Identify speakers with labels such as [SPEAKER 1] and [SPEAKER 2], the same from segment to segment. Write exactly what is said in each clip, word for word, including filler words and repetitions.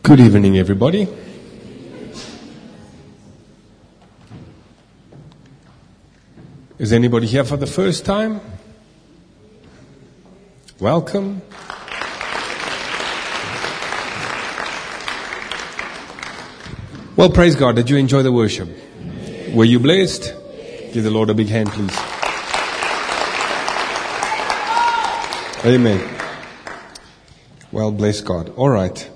[SPEAKER 1] Good evening, everybody. Is anybody here for the first time? Welcome. Well, praise God. Did you enjoy the worship? Were you blessed? Give the Lord a big hand, please. Amen. Well, bless God. All right.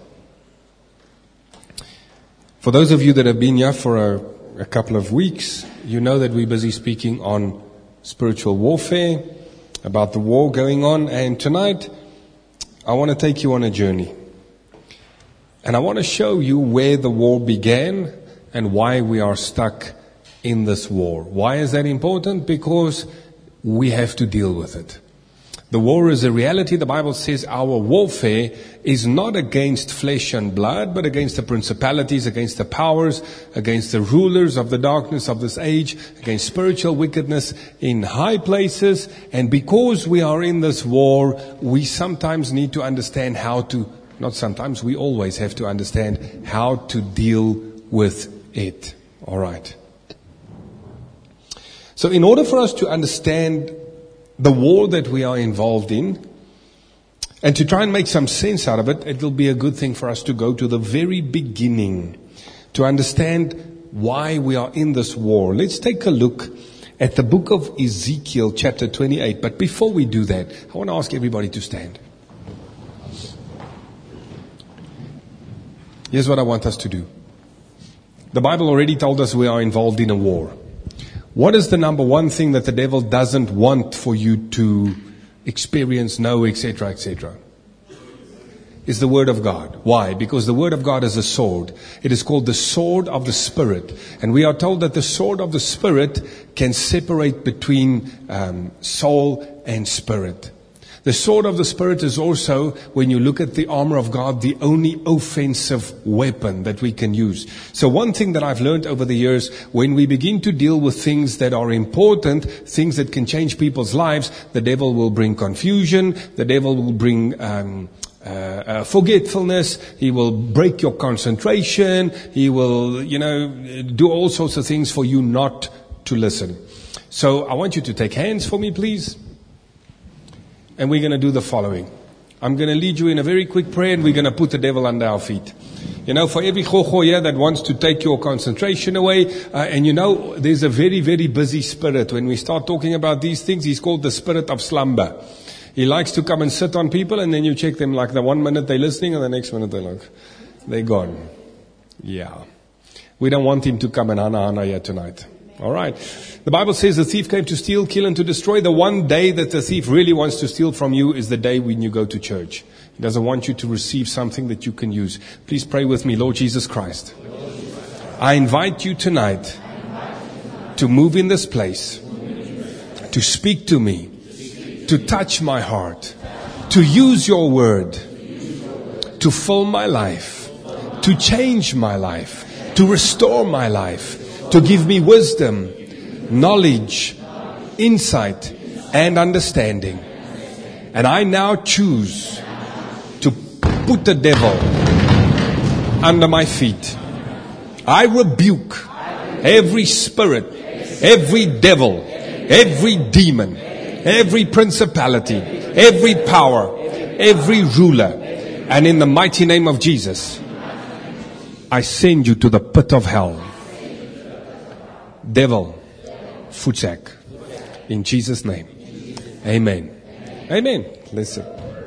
[SPEAKER 1] For those of you that have been here for a, a couple of weeks, you know that we're busy speaking on spiritual warfare, about the war going on. And tonight, I want to take you on a journey. And I want to show you where the war began and why we are stuck in this war. Why is that important? Because we have to deal with it. The war is a reality. The Bible says our warfare is not against flesh and blood, but against the principalities, against the powers, against the rulers of the darkness of this age, against spiritual wickedness in high places. And because we are in this war, we sometimes need to understand how to, not sometimes, we always have to understand how to deal with it. All right. So in order for us to understand the war that we are involved in, and to try and make some sense out of it, it will be a good thing for us to go to the very beginning to understand why we are in this war. Let's take a look at the book of Ezekiel chapter twenty-eight. But before we do that, I want to ask everybody to stand. Here's what I want us to do. The Bible already told us we are involved in a war. What is the number one thing that the devil doesn't want for you to experience, know, et cetera, et cetera? Is the Word of God. Why? Because the Word of God is a sword. It is called the sword of the Spirit. And we are told that the sword of the Spirit can separate between um, soul and spirit. The sword of the Spirit is also, when you look at the armor of God, the only offensive weapon that we can use. So one thing that I've learned over the years, when we begin to deal with things that are important, things that can change people's lives, the devil will bring confusion, the devil will bring um, uh, uh, forgetfulness, he will break your concentration, he will, you know, do all sorts of things for you not to listen. So I want you to take hands for me, please. And we're going to do the following. I'm going to lead you in a very quick prayer, and we're going to put the devil under our feet. You know, for every chocho here that wants to take your concentration away, uh, and you know, there's a very, very busy spirit. When we start talking about these things, he's called the spirit of slumber. He likes to come and sit on people, and then you check them like the one minute they're listening, and the next minute they're like, they're gone. Yeah. We don't want him to come and hana hana here tonight. All right. The Bible says the thief came to steal, kill, and to destroy. The one day that the thief really wants to steal from you is the day when you go to church. He doesn't want you to receive something that you can use. Please pray with me. Lord Jesus Christ, I invite you tonight to move in this place, to speak to me, to touch my heart, to use your word, to fill my life, to change my life, to restore my life, to give me wisdom, knowledge, insight, and understanding. And I now choose to put the devil under my feet. I rebuke every spirit, every devil, every demon, every principality, every power, every ruler. And in the mighty name of Jesus, I send you to the pit of hell. Devil, footsack. In Jesus' name. Amen. Amen. Listen.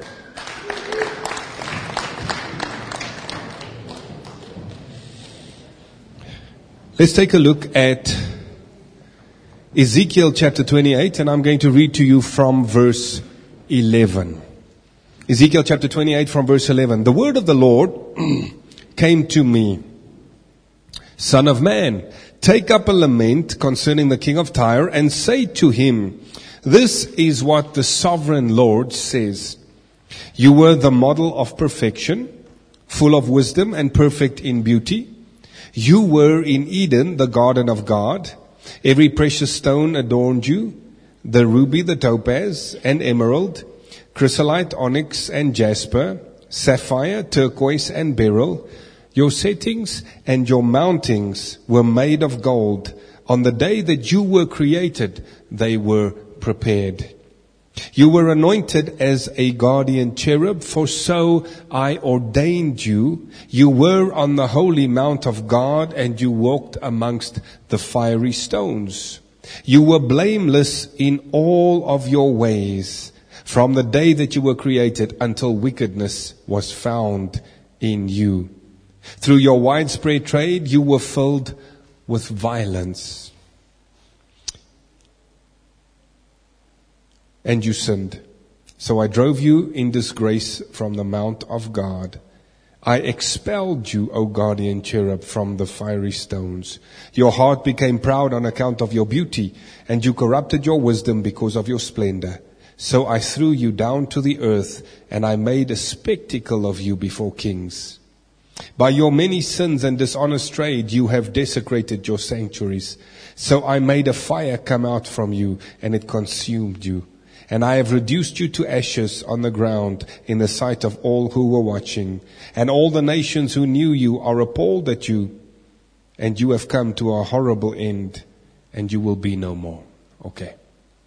[SPEAKER 1] Let's take a look at Ezekiel chapter twenty-eight, and I'm going to read to you from verse eleven. Ezekiel chapter twenty-eight from verse eleven. The word of the Lord came to me. Son of man, take up a lament concerning the king of Tyre and say to him, this is what the sovereign Lord says. You were the model of perfection, full of wisdom and perfect in beauty. You were in Eden, the garden of God. Every precious stone adorned you, the ruby, the topaz and emerald, chrysolite, onyx and jasper, sapphire, turquoise and beryl, Your settings and your mountings were made of gold. On the day that you were created, they were prepared. You were anointed as a guardian cherub, for so I ordained you. You were on the holy mount of God, and you walked amongst the fiery stones. You were blameless in all of your ways, from the day that you were created until wickedness was found in you. Through your widespread trade, you were filled with violence. And you sinned. So I drove you in disgrace from the mount of God. I expelled you, O guardian cherub, from the fiery stones. Your heart became proud on account of your beauty, and you corrupted your wisdom because of your splendor. So I threw you down to the earth, and I made a spectacle of you before kings. By your many sins and dishonest trade, you have desecrated your sanctuaries. So I made a fire come out from you, and it consumed you. And I have reduced you to ashes on the ground in the sight of all who were watching. And all the nations who knew you are appalled at you. And you have come to a horrible end, and you will be no more. Okay.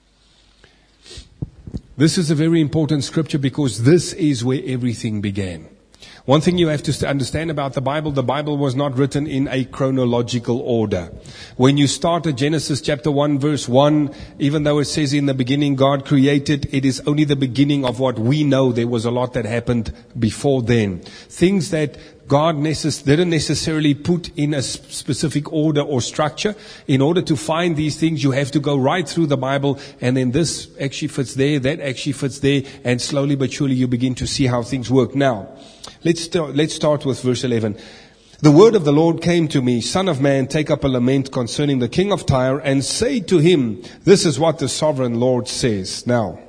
[SPEAKER 1] This is a very important scripture because this is where everything began. One thing you have to understand about the Bible, the Bible was not written in a chronological order. When you start at Genesis chapter one verse one, even though it says in the beginning God created, it is only the beginning of what we know. There was a lot that happened before then. Things that God necess- didn't necessarily put in a specific order or structure. In order to find these things, you have to go right through the Bible, and then this actually fits there, that actually fits there, and slowly but surely you begin to see how things work. Now, let's start, let's start with verse eleven. The word of the Lord came to me, Son of man, take up a lament concerning the king of Tyre, and say to him, this is what the sovereign Lord says. Now,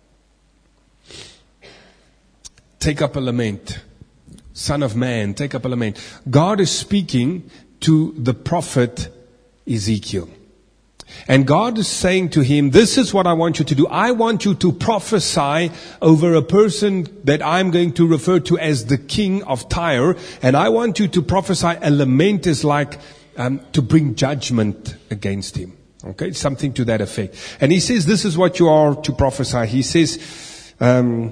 [SPEAKER 1] take up a lament. Son of man, take up a lament. God is speaking to the prophet Ezekiel. And God is saying to him, this is what I want you to do. I want you to prophesy over a person that I'm going to refer to as the king of Tyre. And I want you to prophesy. A lament is like um, to bring judgment against him. Okay, something to that effect. And he says, this is what you are to prophesy. He says, um,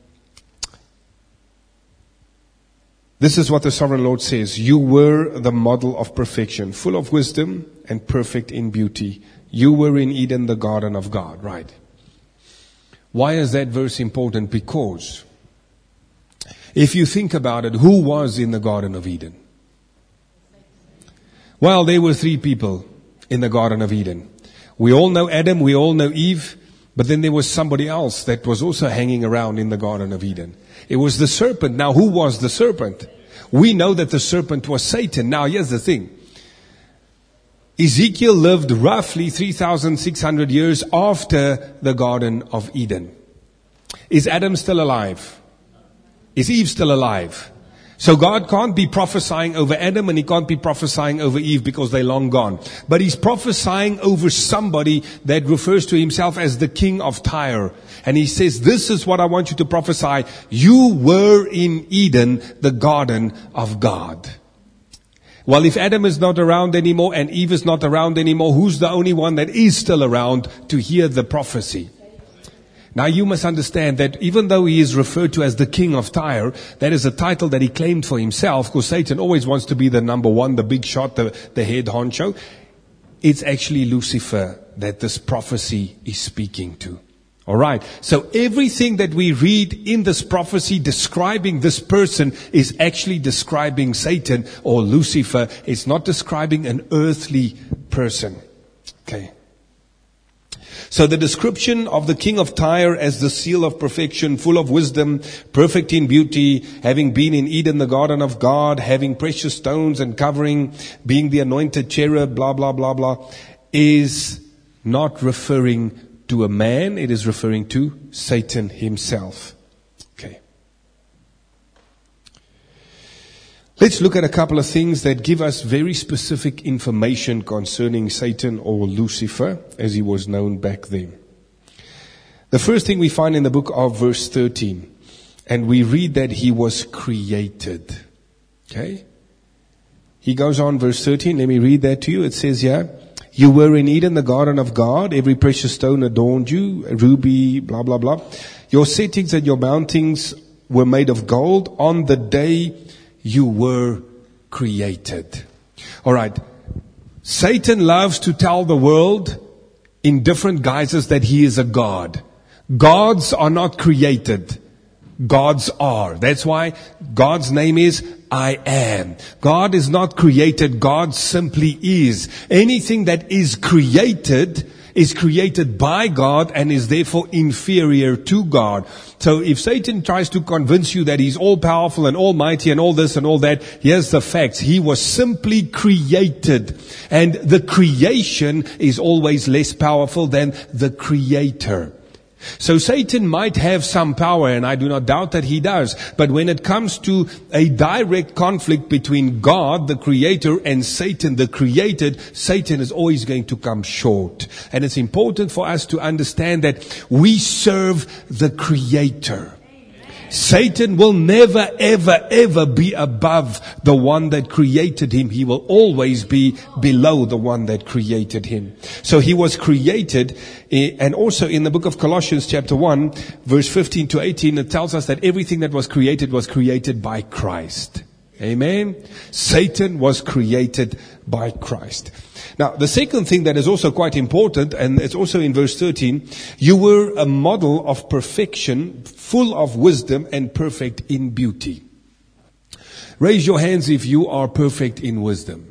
[SPEAKER 1] this is what the sovereign Lord says. You were the model of perfection, full of wisdom and perfect in beauty. You were in Eden, the garden of God. Right. Why is that verse important? Because if you think about it, who was in the Garden of Eden? Well, there were three people in the Garden of Eden. We all know Adam, we all know Eve, but then there was somebody else that was also hanging around in the Garden of Eden. It was the serpent. Now, who was the serpent? We know that the serpent was Satan. Now, here's the thing. Ezekiel lived roughly three thousand six hundred years after the Garden of Eden. Is Adam still alive? Is Eve still alive? So God can't be prophesying over Adam and he can't be prophesying over Eve because they're long gone. But he's prophesying over somebody that refers to himself as the king of Tyre. And he says, this is what I want you to prophesy. You were in Eden, the garden of God. Well, if Adam is not around anymore and Eve is not around anymore, who's the only one that is still around to hear the prophecy? Now you must understand that even though he is referred to as the king of Tyre, that is a title that he claimed for himself, because Satan always wants to be the number one, the big shot, the, the head honcho. It's actually Lucifer that this prophecy is speaking to. Alright, so everything that we read in this prophecy describing this person is actually describing Satan or Lucifer. It's not describing an earthly person. Okay. So the description of the king of Tyre as the seal of perfection, full of wisdom, perfect in beauty, having been in Eden, the garden of God, having precious stones and covering, being the anointed cherub, blah, blah, blah, blah, is not referring to a man. It is referring to Satan himself. Okay. Let's look at a couple of things that give us very specific information concerning Satan or Lucifer, as he was known back then. The first thing we find in the book of verse thirteen, and we read that he was created. Okay? He goes on, verse thirteen. Let me read that to you. It says here, you were in Eden, the garden of God. Every precious stone adorned you. A ruby, blah, blah, blah. Your settings and your mountings were made of gold on the day you were created. All right. Satan loves to tell the world in different guises that he is a god. Gods are not created. Gods are. That's why God's name is I am. God is not created. God simply is. Anything that is created is created by God and is therefore inferior to God. So if Satan tries to convince you that he's all powerful and almighty and all this and all that, here's the facts. He was simply created. And the creation is always less powerful than the creator. So Satan might have some power, and I do not doubt that he does. But when it comes to a direct conflict between God, the creator, and Satan, the created, Satan is always going to come short. And it's important for us to understand that we serve the creator. Satan will never, ever, ever be above the one that created him. He will always be below the one that created him. So he was created, and also in the book of Colossians chapter one, verse fifteen to eighteen, it tells us that everything that was created was created by Christ. Amen. Satan was created by Christ. Now, the second thing that is also quite important, and it's also in verse thirteen, you were a model of perfection, full of wisdom and perfect in beauty. Raise your hands if you are perfect in wisdom.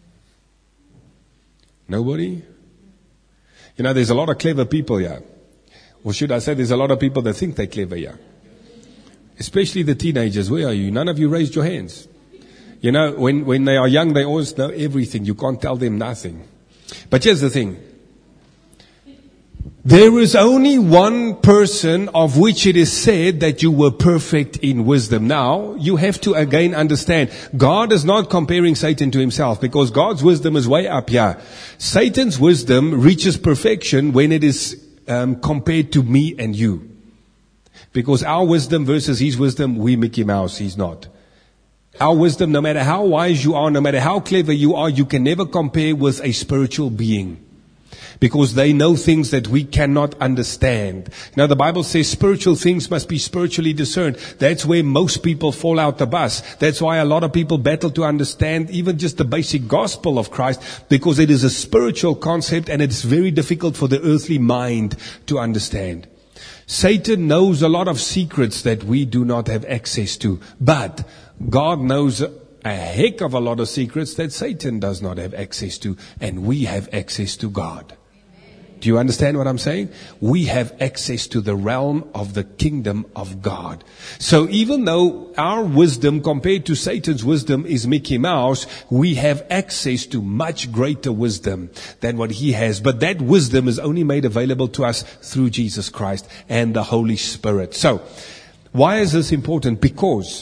[SPEAKER 1] Nobody? You know, there's a lot of clever people here. Or should I say there's a lot of people that think they're clever here. Especially the teenagers. Where are you? None of you raised your hands. You know, when, when they are young, they always know everything. You can't tell them nothing. But here's the thing. There is only one person of which it is said that you were perfect in wisdom. Now, you have to again understand, God is not comparing Satan to himself, because God's wisdom is way up here. Satan's wisdom reaches perfection when it is um, compared to me and you. Because our wisdom versus his wisdom, we Mickey Mouse, he's not. Our wisdom, no matter how wise you are, no matter how clever you are, you can never compare with a spiritual being. Because they know things that we cannot understand. Now the Bible says spiritual things must be spiritually discerned. That's where most people fall out the bus. That's why a lot of people battle to understand even just the basic gospel of Christ, because it is a spiritual concept and it's very difficult for the earthly mind to understand. Satan knows a lot of secrets that we do not have access to, but God knows a heck of a lot of secrets that Satan does not have access to, and we have access to God. Do you understand what I'm saying? We have access to the realm of the kingdom of God. So even though our wisdom compared to Satan's wisdom is Mickey Mouse, we have access to much greater wisdom than what he has. But that wisdom is only made available to us through Jesus Christ and the Holy Spirit. So, why is this important? Because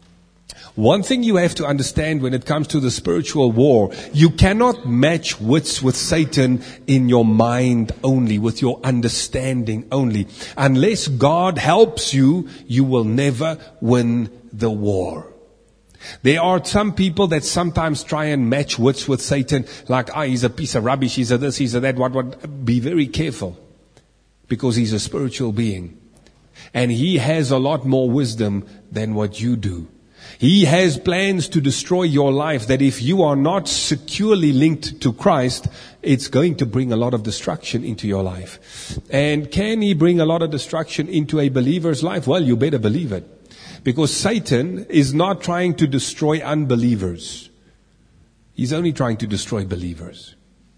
[SPEAKER 1] one thing you have to understand when it comes to the spiritual war, you cannot match wits with Satan in your mind only, with your understanding only. Unless God helps you, you will never win the war. There are some people that sometimes try and match wits with Satan, like, ah, he's a piece of rubbish, he's a this, he's a that, what, what. Be very careful, because he's a spiritual being. And he has a lot more wisdom than what you do. He has plans to destroy your life that if you are not securely linked to Christ, it's going to bring a lot of destruction into your life. And can he bring a lot of destruction into a believer's life? Well, you better believe it. Because Satan is not trying to destroy unbelievers. He's only trying to destroy believers.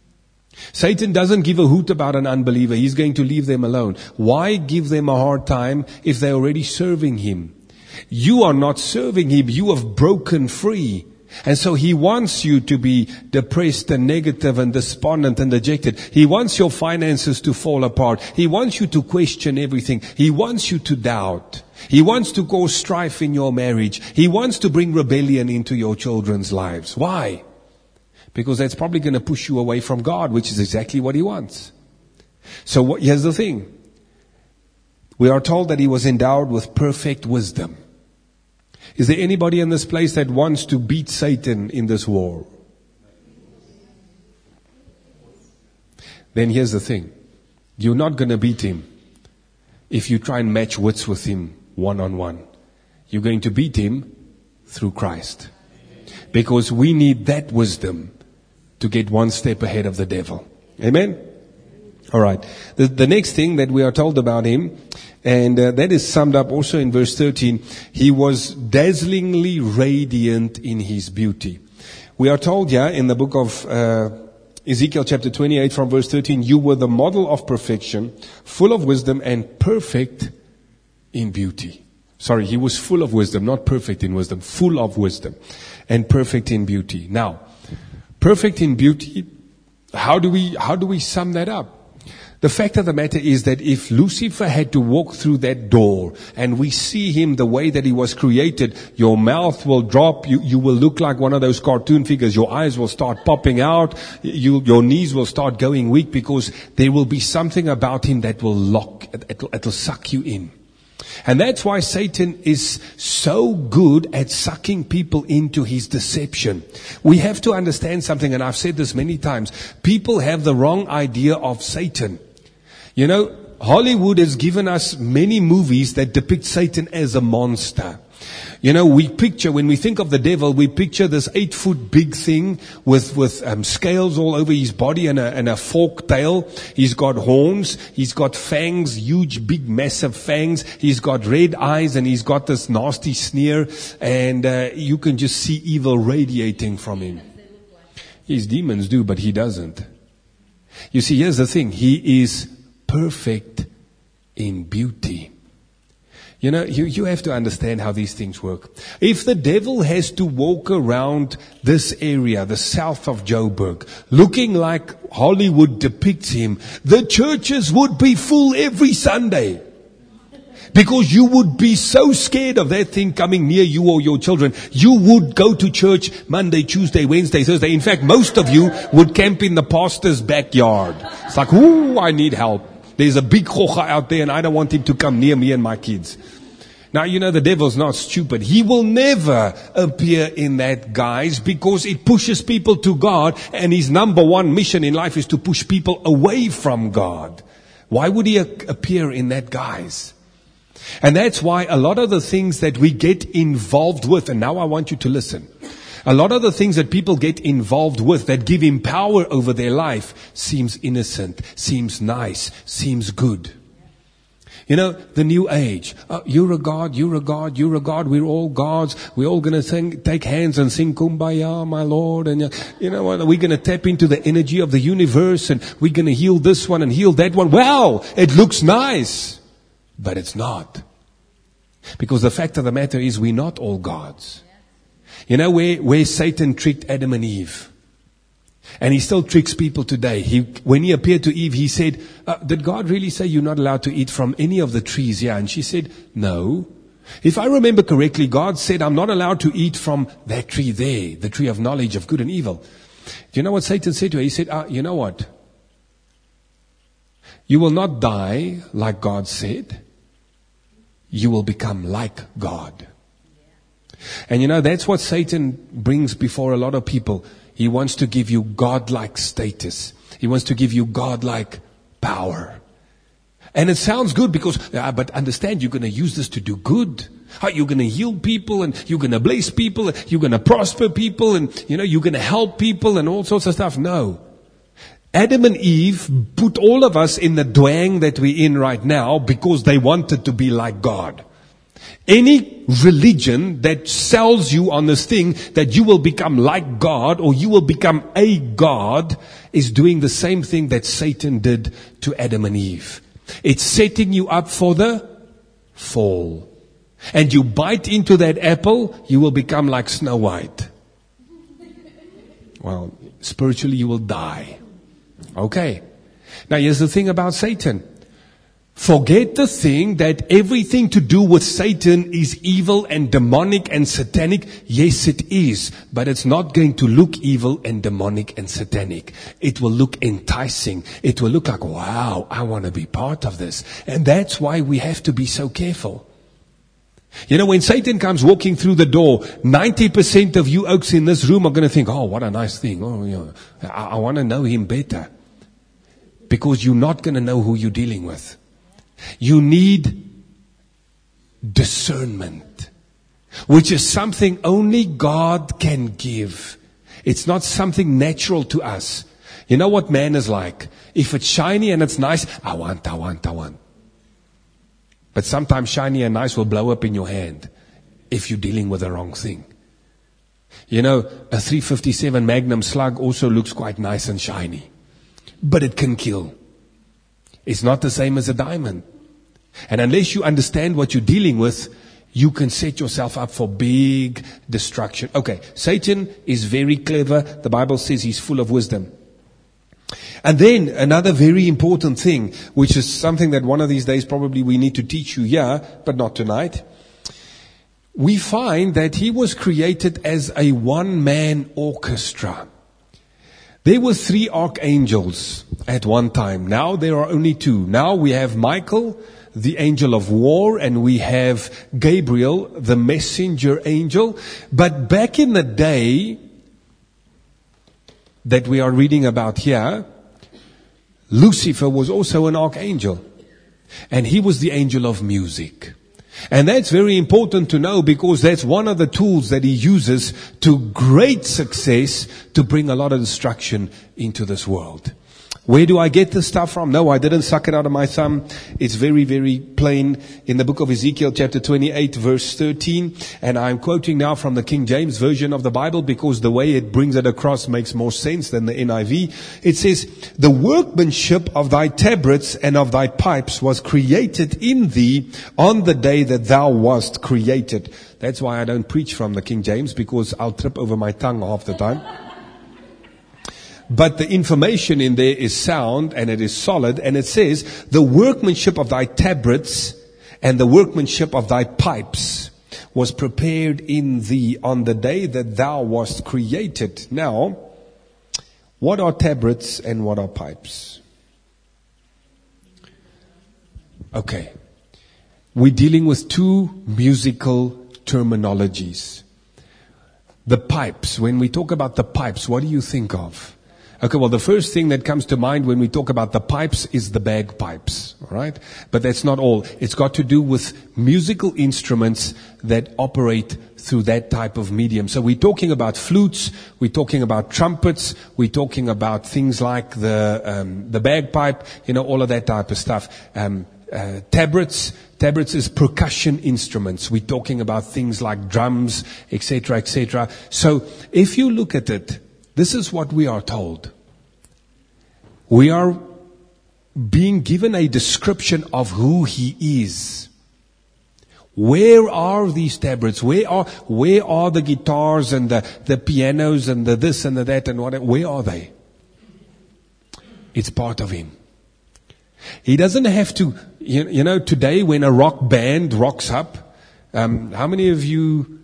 [SPEAKER 1] Satan doesn't give a hoot about an unbeliever. He's going to leave them alone. Why give them a hard time if they're already serving him? You are not serving him. You have broken free. And so he wants you to be depressed and negative and despondent and dejected. He wants your finances to fall apart. He wants you to question everything. He wants you to doubt. He wants to cause strife in your marriage. He wants to bring rebellion into your children's lives. Why? Because that's probably going to push you away from God, which is exactly what he wants. So what, here's the thing. We are told that he was endowed with perfect wisdom. Is there anybody in this place that wants to beat Satan in this war? Then here's the thing. You're not going to beat him if you try and match wits with him one-on-one. You're going to beat him through Christ. Because we need that wisdom to get one step ahead of the devil. Amen? All right. The, the next thing that we are told about him, and uh, that is summed up also in verse thirteen, he was dazzlingly radiant in his beauty. We are told here in the book of uh, Ezekiel chapter twenty-eight from verse thirteen, you were the model of perfection, full of wisdom and perfect in beauty. Sorry, he was full of wisdom, not perfect in wisdom, full of wisdom and perfect in beauty. Now, perfect in beauty, how do we, how do we sum that up? The fact of the matter is that if Lucifer had to walk through that door and we see him the way that he was created, your mouth will drop, you, you will look like one of those cartoon figures, your eyes will start popping out, you, your knees will start going weak because there will be something about him that will lock, it'll, it'll suck you in. And that's why Satan is so good at sucking people into his deception. We have to understand something, and I've said this many times. People have the wrong idea of Satan. You know, Hollywood has given us many movies that depict Satan as a monster. You know, we picture, when we think of the devil, we picture this eight foot big thing with, with um, scales all over his body and a, and a forked tail. He's got horns. He's got fangs, huge, big, massive fangs. He's got red eyes and he's got this nasty sneer. And uh, you can just see evil radiating from him. His demons do, but he doesn't. You see, here's the thing. He is perfect in beauty. You know, you, you have to understand how these things work. If the devil has to walk around this area, the south of Joburg, looking like Hollywood depicts him, the churches would be full every Sunday. Because you would be so scared of that thing coming near you or your children. You would go to church Monday, Tuesday, Wednesday, Thursday. In fact, most of you would camp in the pastor's backyard. It's like, ooh, I need help. There's a big chocha out there and I don't want him to come near me and my kids. Now, you know, the devil's not stupid. He will never appear in that guise because it pushes people to God, and his number one mission in life is to push people away from God. Why would he appear in that guise? And that's why a lot of the things that we get involved with, and now I want you to listen, a lot of the things that people get involved with that give him power over their life seems innocent, seems nice, seems good. You know, the new age. Uh, you're a God, you're a God, you're a God. We're all gods. We're all going to take hands and sing Kumbaya, my Lord. And uh, you know what? We're going to tap into the energy of the universe and we're going to heal this one and heal that one. Wow, it looks nice, but it's not. Because the fact of the matter is we're not all gods. You know where, where Satan tricked Adam and Eve? And he still tricks people today. He, when he appeared to Eve, he said, uh, did God really say you're not allowed to eat from any of the trees here? And she said, no. If I remember correctly, God said, I'm not allowed to eat from that tree there, the tree of knowledge of good and evil. Do you know what Satan said to her? He said, uh, you know what? You will not die like God said. You will become like God. And you know, that's what Satan brings before a lot of people. He wants to give you godlike status. He wants to give you godlike power. And it sounds good because, uh, but understand, you're going to use this to do good. Uh, you're going to heal people and you're going to bless people. And you're going to prosper people and, you know, you're going to help people and all sorts of stuff. No. Adam and Eve put all of us in the dwang that we're in right now because they wanted to be like God. Any religion that sells you on this thing that you will become like God or you will become a God is doing the same thing that Satan did to Adam and Eve. It's setting you up for the fall. And you bite into that apple, you will become like Snow White. Well, spiritually you will die. Okay. Now here's the thing about Satan. Forget the thing that everything to do with Satan is evil and demonic and satanic. Yes, it is. But it's not going to look evil and demonic and satanic. It will look enticing. It will look like, wow, I want to be part of this. And that's why we have to be so careful. You know, when Satan comes walking through the door, ninety percent of you oaks in this room are going to think, oh, what a nice thing. Oh, yeah, I, I want to know him better. Because you're not going to know who you're dealing with. You need discernment, which is something only God can give. It's not something natural to us. You know what man is like? If it's shiny and it's nice, I want, I want, I want. But sometimes shiny and nice will blow up in your hand if you're dealing with the wrong thing. You know, a three fifty-seven Magnum slug also looks quite nice and shiny. But it can kill. It's not the same as a diamond. And unless you understand what you're dealing with, you can set yourself up for big destruction. Okay, Satan is very clever. The Bible says he's full of wisdom. And then another very important thing, which is something that one of these days probably we need to teach you here, but not tonight. We find that he was created as a one-man orchestra. There were three archangels at one time. Now there are only two. Now we have Michael, the angel of war, and we have Gabriel, the messenger angel. But back in the day that we are reading about here, Lucifer was also an archangel. And he was the angel of music. And that's very important to know because that's one of the tools that he uses to great success to bring a lot of destruction into this world. Where do I get this stuff from? No, I didn't suck it out of my thumb. It's very, very plain in the book of Ezekiel chapter twenty-eight verse thirteen. And I'm quoting now from the King James version of the Bible because the way it brings it across makes more sense than the N I V. It says, the workmanship of thy tabrets and of thy pipes was created in thee on the day that thou wast created. That's why I don't preach from the King James because I'll trip over my tongue half the time. But the information in there is sound and it is solid. And it says, the workmanship of thy tabrets and the workmanship of thy pipes was prepared in thee on the day that thou wast created. Now, what are tabrets and what are pipes? Okay. We're dealing with two musical terminologies. The pipes. When we talk about the pipes, what do you think of? Okay, well, the first thing that comes to mind when we talk about the pipes is the bagpipes, all right? But that's not all. It's got to do with musical instruments that operate through that type of medium. So we're talking about flutes, we're talking about trumpets, we're talking about things like the um, the bagpipe, you know, all of that type of stuff. Um, uh, tabrets, tabrets is percussion instruments. We're talking about things like drums, et cetera, et cetera. So if you look at it, this is what we are told. We are being given a description of who he is. Where are these tabrets? Where are where are the guitars and the, the pianos and the this and the that and whatever? Where are they? It's part of him. He doesn't have to, you, you know, today when a rock band rocks up, um, how many of you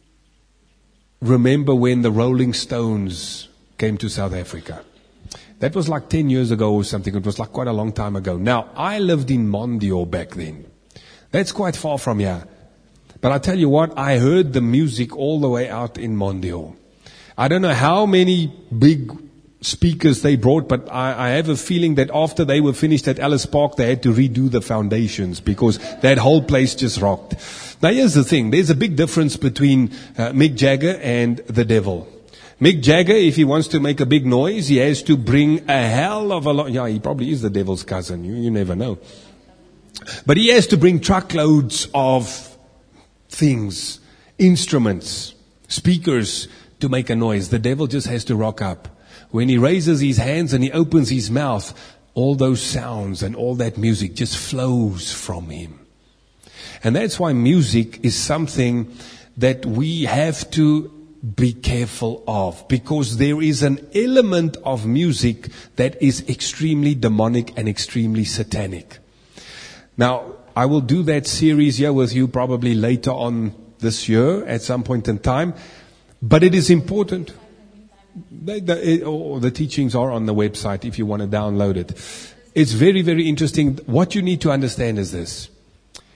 [SPEAKER 1] remember when the Rolling Stones came to South Africa? That was like ten years ago or something. It was like quite a long time ago. Now, I lived in Mondio back then. That's quite far from here. But I tell you what, I heard the music all the way out in Mondio. I don't know how many big speakers they brought, but I, I have a feeling that after they were finished at Ellis Park, they had to redo the foundations because that whole place just rocked. Now here's the thing. There's a big difference between uh, Mick Jagger and the devil. Mick Jagger, if he wants to make a big noise, he has to bring a hell of a lot. Yeah, he probably is the devil's cousin. You, you never know. But he has to bring truckloads of things, instruments, speakers to make a noise. The devil just has to rock up. When he raises his hands and he opens his mouth, all those sounds and all that music just flows from him. And that's why music is something that we have to be careful of, because there is an element of music that is extremely demonic and extremely satanic. Now, I will do that series here with you probably later on this year at some point in time, but it is important. The, the, oh, the teachings are on the website if you want to download it. It's very, very interesting. What you need to understand is this.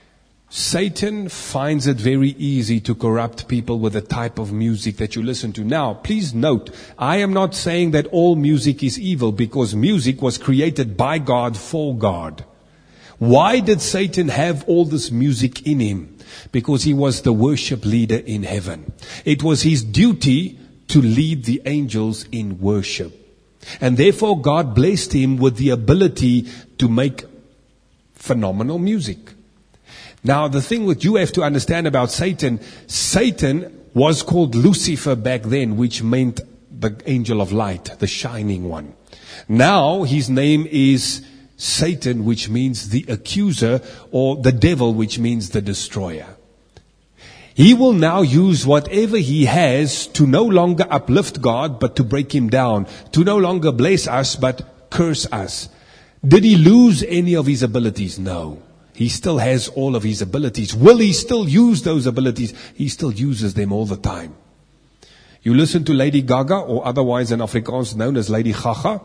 [SPEAKER 1] Satan finds it very easy to corrupt people with the type of music that you listen to. Now, please note, I am not saying that all music is evil, because music was created by God for God. Why did Satan have all this music in him? Because he was the worship leader in heaven. It was his duty to lead the angels in worship. And therefore God blessed him with the ability to make phenomenal music. Now, the thing that you have to understand about Satan, Satan was called Lucifer back then, which meant the angel of light, the shining one. Now, his name is Satan, which means the accuser, or the devil, which means the destroyer. He will now use whatever he has to no longer uplift God, but to break him down, to no longer bless us, but curse us. Did he lose any of his abilities? No. He still has all of his abilities. Will he still use those abilities? He still uses them all the time. You listen to Lady Gaga, or otherwise in Afrikaans known as Lady Gaga,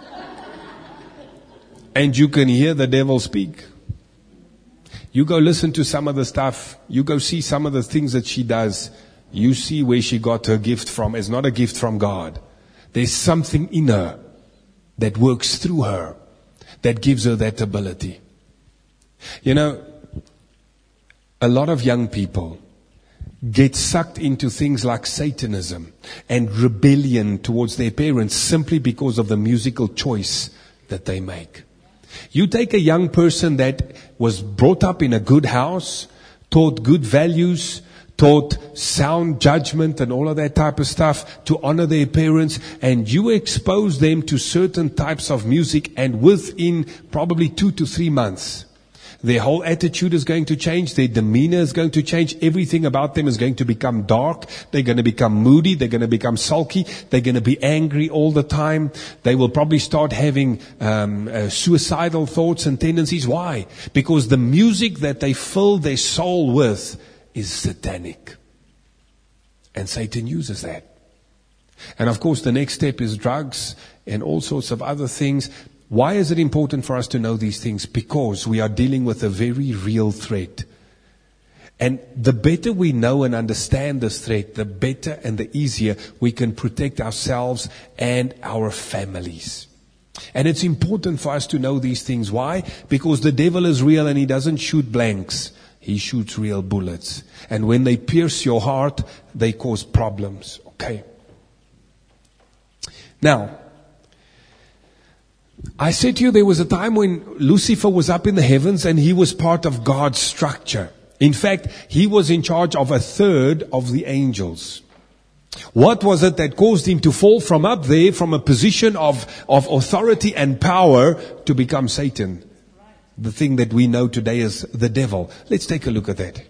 [SPEAKER 1] and you can hear the devil speak. You go listen to some of the stuff. You go see some of the things that she does. You see where she got her gift from. It's not a gift from God. There's something in her that works through her, that gives her that ability. You know, a lot of young people get sucked into things like Satanism and rebellion towards their parents simply because of the musical choice that they make. You take a young person that was brought up in a good house, taught good values, taught sound judgment and all of that type of stuff to honor their parents, and you expose them to certain types of music, and within probably two to three months, their whole attitude is going to change. Their demeanor is going to change. Everything about them is going to become dark. They're going to become moody. They're going to become sulky. They're going to be angry all the time. They will probably start having um, uh, suicidal thoughts and tendencies. Why? Because the music that they fill their soul with is satanic. And Satan uses that. And of course, the next step is drugs and all sorts of other things. Why is it important for us to know these things? Because we are dealing with a very real threat. And the better we know and understand this threat, the better and the easier we can protect ourselves and our families. And it's important for us to know these things. Why? Because the devil is real and he doesn't shoot blanks. He shoots real bullets. And when they pierce your heart, they cause problems. Okay. Now, I said to you there was a time when Lucifer was up in the heavens and he was part of God's structure. In fact, he was in charge of a third of the angels. What was it that caused him to fall from up there, from a position of, of authority and power, to become Satan? The thing that we know today as the devil. Let's take a look at that.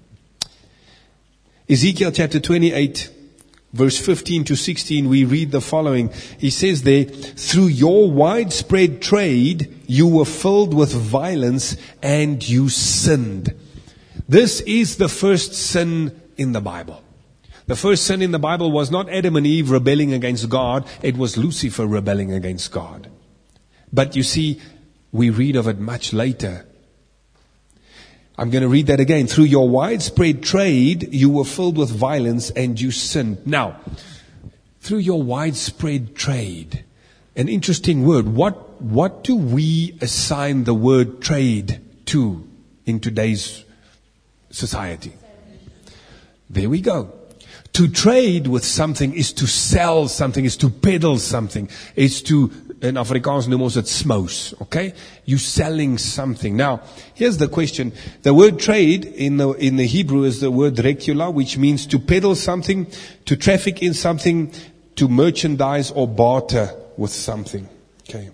[SPEAKER 1] Ezekiel chapter twenty-eight. Verse fifteen to sixteen, we read the following. He says there, through your widespread trade, you were filled with violence and you sinned. This is the first sin in the Bible. The first sin in the Bible was not Adam and Eve rebelling against God. It was Lucifer rebelling against God. But you see, we read of it much later. I'm going to read that again. Through your widespread trade, you were filled with violence and you sinned. Now, through your widespread trade, an interesting word. What, what do we assign the word trade to in today's society? There we go. To trade with something is to sell something, is to peddle something, is to, in Afrikaans noem ons dit smous, okay? You selling something. Now, here's the question. The word trade in the, in the Hebrew is the word rekula, which means to peddle something, to traffic in something, to merchandise or barter with something. Okay.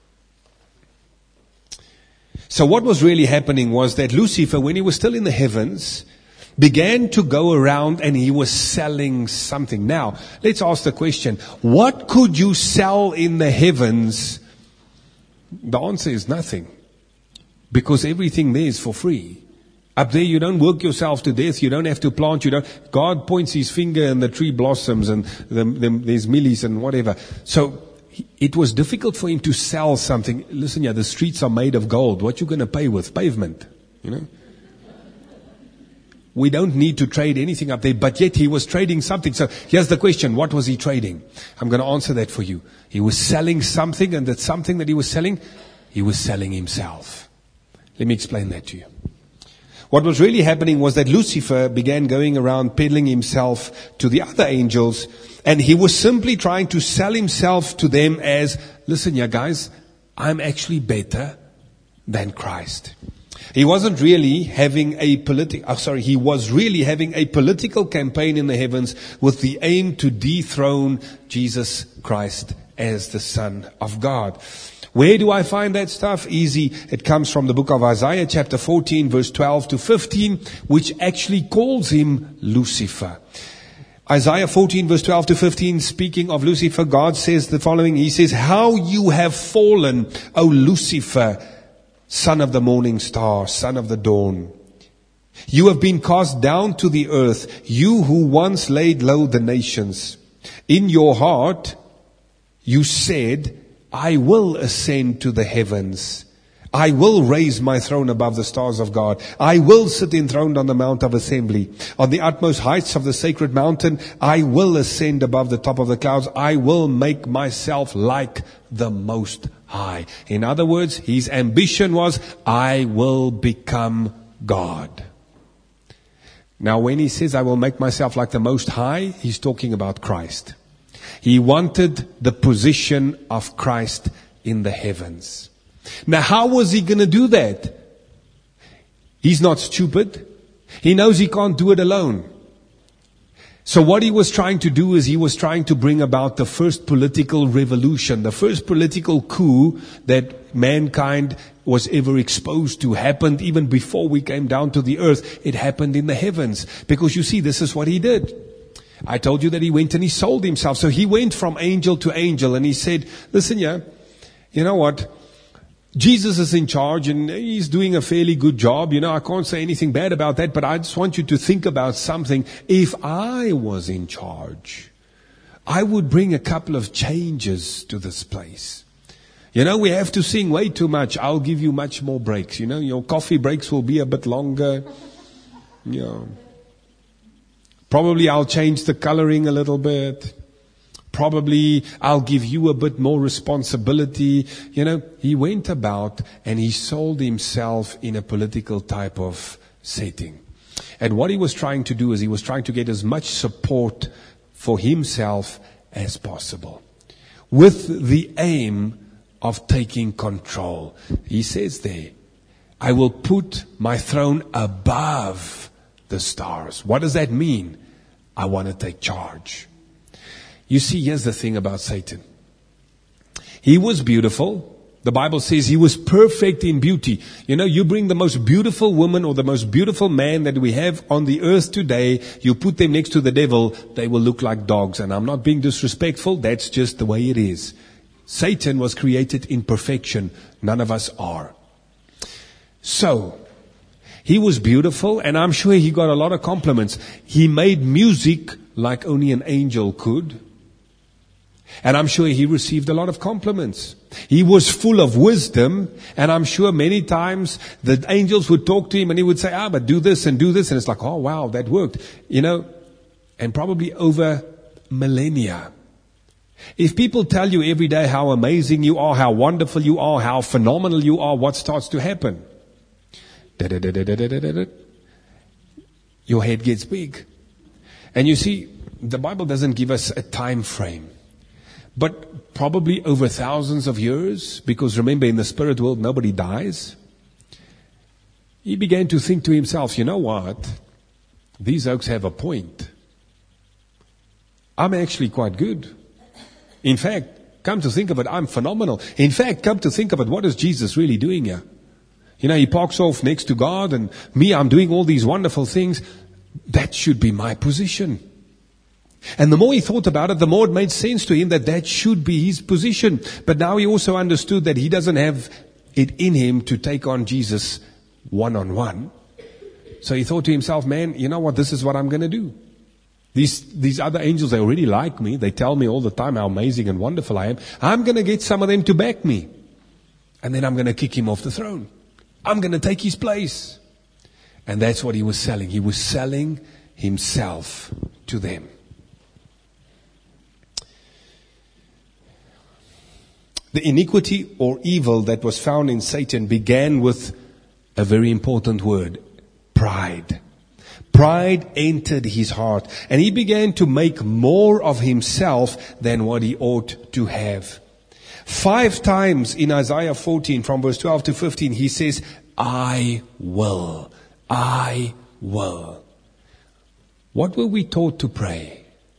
[SPEAKER 1] So what was really happening was that Lucifer, when he was still in the heavens, began to go around and he was selling something. Now, let's ask the question, what could you sell in the heavens? The answer is nothing. Because everything there is for free. Up there you don't work yourself to death, you don't have to plant, you don't. God points his finger and the tree blossoms and the, the, there's millies and whatever. So, it was difficult for him to sell something. Listen, yeah, the streets are made of gold. What you going to pay with? Pavement, you know? We don't need to trade anything up there, but yet he was trading something. So here's the question. What was he trading? I'm going to answer that for you. He was selling something, and that something that he was selling, he was selling himself. Let me explain that to you. What was really happening was that Lucifer began going around peddling himself to the other angels, and he was simply trying to sell himself to them as, listen, yeah guys, I'm actually better than Christ. He wasn't really having a political, oh, sorry, he was really having a political campaign in the heavens with the aim to dethrone Jesus Christ as the Son of God. Where do I find that stuff? Easy. It comes from the book of Isaiah chapter fourteen verse twelve to fifteen, which actually calls him Lucifer. Isaiah fourteen verse twelve to fifteen, speaking of Lucifer, God says the following. He says, how you have fallen, O Lucifer, son of the morning star, son of the dawn. You have been cast down to the earth, you who once laid low the nations. In your heart, you said, I will ascend to the heavens. I will raise my throne above the stars of God. I will sit enthroned on the mount of assembly. On the utmost heights of the sacred mountain, I will ascend above the top of the clouds. I will make myself like the Most High. In other words, his ambition was, I will become God. Now when he says, I will make myself like the Most High, he's talking about Christ. He wanted the position of Christ in the heavens. Now, how was he going to do that? He's not stupid. He knows he can't do it alone. So what he was trying to do is he was trying to bring about the first political revolution, the first political coup that mankind was ever exposed to, happened even before we came down to the earth. It happened in the heavens. Because you see, this is what he did. I told you that he went and he sold himself. So he went from angel to angel and he said, listen, yeah, you know what? Jesus is in charge and he's doing a fairly good job. You know, I can't say anything bad about that, but I just want you to think about something. If I was in charge, I would bring a couple of changes to this place. You know, we have to sing way too much. I'll give you much more breaks. You know, your coffee breaks will be a bit longer. You know. Probably I'll change the coloring a little bit. Probably I'll give you a bit more responsibility. You know, he went about and he sold himself in a political type of setting. And what he was trying to do is he was trying to get as much support for himself as possible, with the aim of taking control. He says there, I will put my throne above the stars. What does that mean? I want to take charge. You see, here's the thing about Satan. He was beautiful. The Bible says he was perfect in beauty. You know, you bring the most beautiful woman or the most beautiful man that we have on the earth today, you put them next to the devil, they will look like dogs. And I'm not being disrespectful, that's just the way it is. Satan was created in perfection. None of us are. So, he was beautiful, and I'm sure he got a lot of compliments. He made music like only an angel could. And I'm sure he received a lot of compliments. He was full of wisdom, and I'm sure many times the angels would talk to him and he would say, ah, but do this and do this. And it's like, oh wow, that worked. You know, and probably over millennia. If people tell you every day how amazing you are, how wonderful you are, how phenomenal you are, what starts to happen? Your head gets big. And you see, the Bible doesn't give us a time frame. But probably over thousands of years, because remember in the spirit world nobody dies. He began to think to himself, you know what? These oaks have a point. I'm actually quite good. In fact, come to think of it, I'm phenomenal. In fact, come to think of it, what is Jesus really doing here? You know, he parks off next to God, and me, I'm doing all these wonderful things. That should be my position. And the more he thought about it, the more it made sense to him that that should be his position. But now he also understood that he doesn't have it in him to take on Jesus one-on-one. So he thought to himself, man, you know what, this is what I'm going to do. These, these other angels, they already like me. They tell me all the time how amazing and wonderful I am. I'm going to get some of them to back me. And then I'm going to kick him off the throne. I'm going to take his place. And that's what he was selling. He was selling himself to them. The iniquity or evil that was found in Satan began with a very important word, pride. Pride entered his heart, and he began to make more of himself than what he ought to have. Five times in Isaiah fourteen, from verse twelve to fifteen, he says, I will, I will. What were we taught to pray?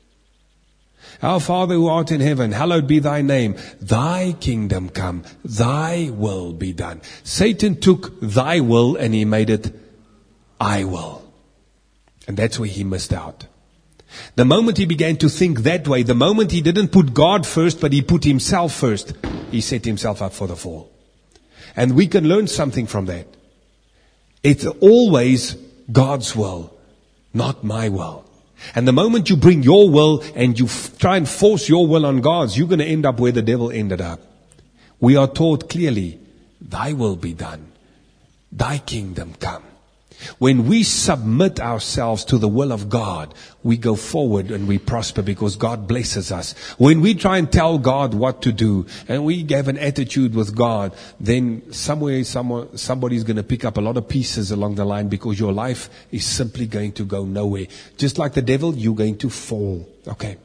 [SPEAKER 1] Our Father who art in heaven, hallowed be thy name. Thy kingdom come, thy will be done. Satan took thy will and he made it I will. And that's where he missed out. The moment he began to think that way, the moment he didn't put God first, but he put himself first, he set himself up for the fall. And we can learn something from that. It's always God's will, not my will. And the moment you bring your will and you f- try and force your will on God's, you're going to end up where the devil ended up. We are taught clearly, thy will be done. Thy kingdom come. When we submit ourselves to the will of God, we go forward and we prosper because God blesses us. When we try and tell God what to do and we have an attitude with God, then somewhere someone, somebody's going to pick up a lot of pieces along the line because your life is simply going to go nowhere. Just like the devil, you're going to fall. Okay.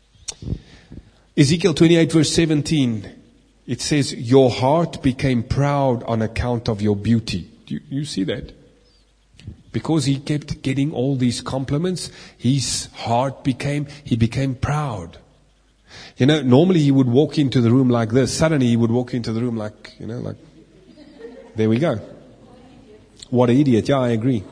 [SPEAKER 1] Ezekiel twenty-eight verse seventeen, it says, your heart became proud on account of your beauty. Do you, you see that? Because he kept getting all these compliments, his heart became, he became proud. You know, normally he would walk into the room like this. Suddenly he would walk into the room like, you know, like, there we go. What an idiot. Yeah, I agree.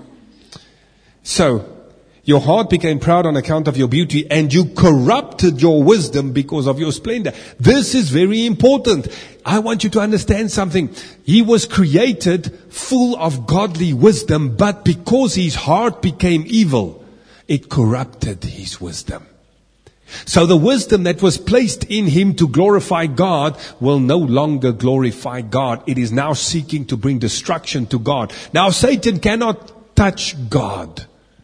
[SPEAKER 1] So, your heart became proud on account of your beauty, and you corrupted your wisdom because of your splendor. This is very important. I want you to understand something. He was created full of godly wisdom, but because his heart became evil, it corrupted his wisdom. So the wisdom that was placed in him to glorify God will no longer glorify God. It is now seeking to bring destruction to God. Now Satan cannot touch God.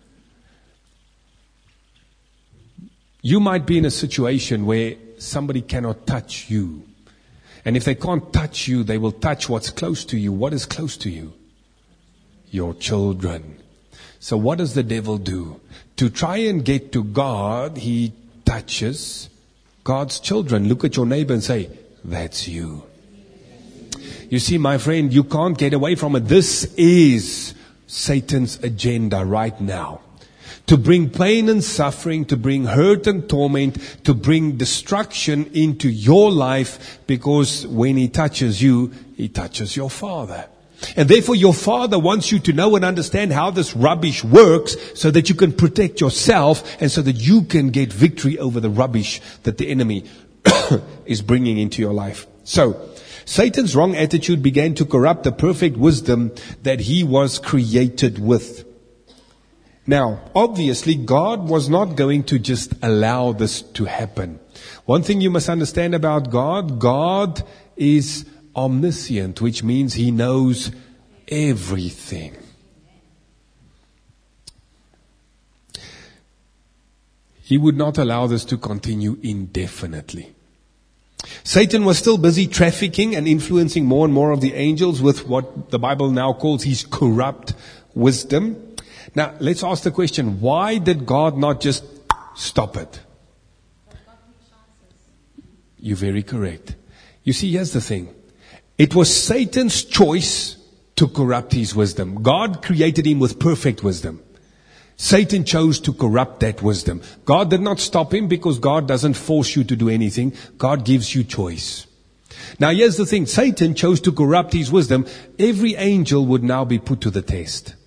[SPEAKER 1] You might be in a situation where somebody cannot touch you. And if they can't touch you, they will touch what's close to you. What is close to you? Your children. So what does the devil do? To try and get to God, he touches God's children. Look at your neighbor and say, that's you. You see, my friend, you can't get away from it. This is Satan's agenda right now. To bring pain and suffering, to bring hurt and torment, to bring destruction into your life, because when he touches you, he touches your Father. And therefore your Father wants you to know and understand how this rubbish works so that you can protect yourself and so that you can get victory over the rubbish that the enemy is bringing into your life. So, Satan's wrong attitude began to corrupt the perfect wisdom that he was created with. Now, obviously, God was not going to just allow this to happen. One thing you must understand about God, God is omniscient, which means he knows everything. He would not allow this to continue indefinitely. Satan was still busy trafficking and influencing more and more of the angels with what the Bible now calls his corrupt wisdom. Now, let's ask the question, why did God not just stop it? You're very correct. You see, here's the thing. It was Satan's choice to corrupt his wisdom. God created him with perfect wisdom. Satan chose to corrupt that wisdom. God did not stop him because God doesn't force you to do anything. God gives you choice. Now, here's the thing. Satan chose to corrupt his wisdom. Every angel would now be put to the test.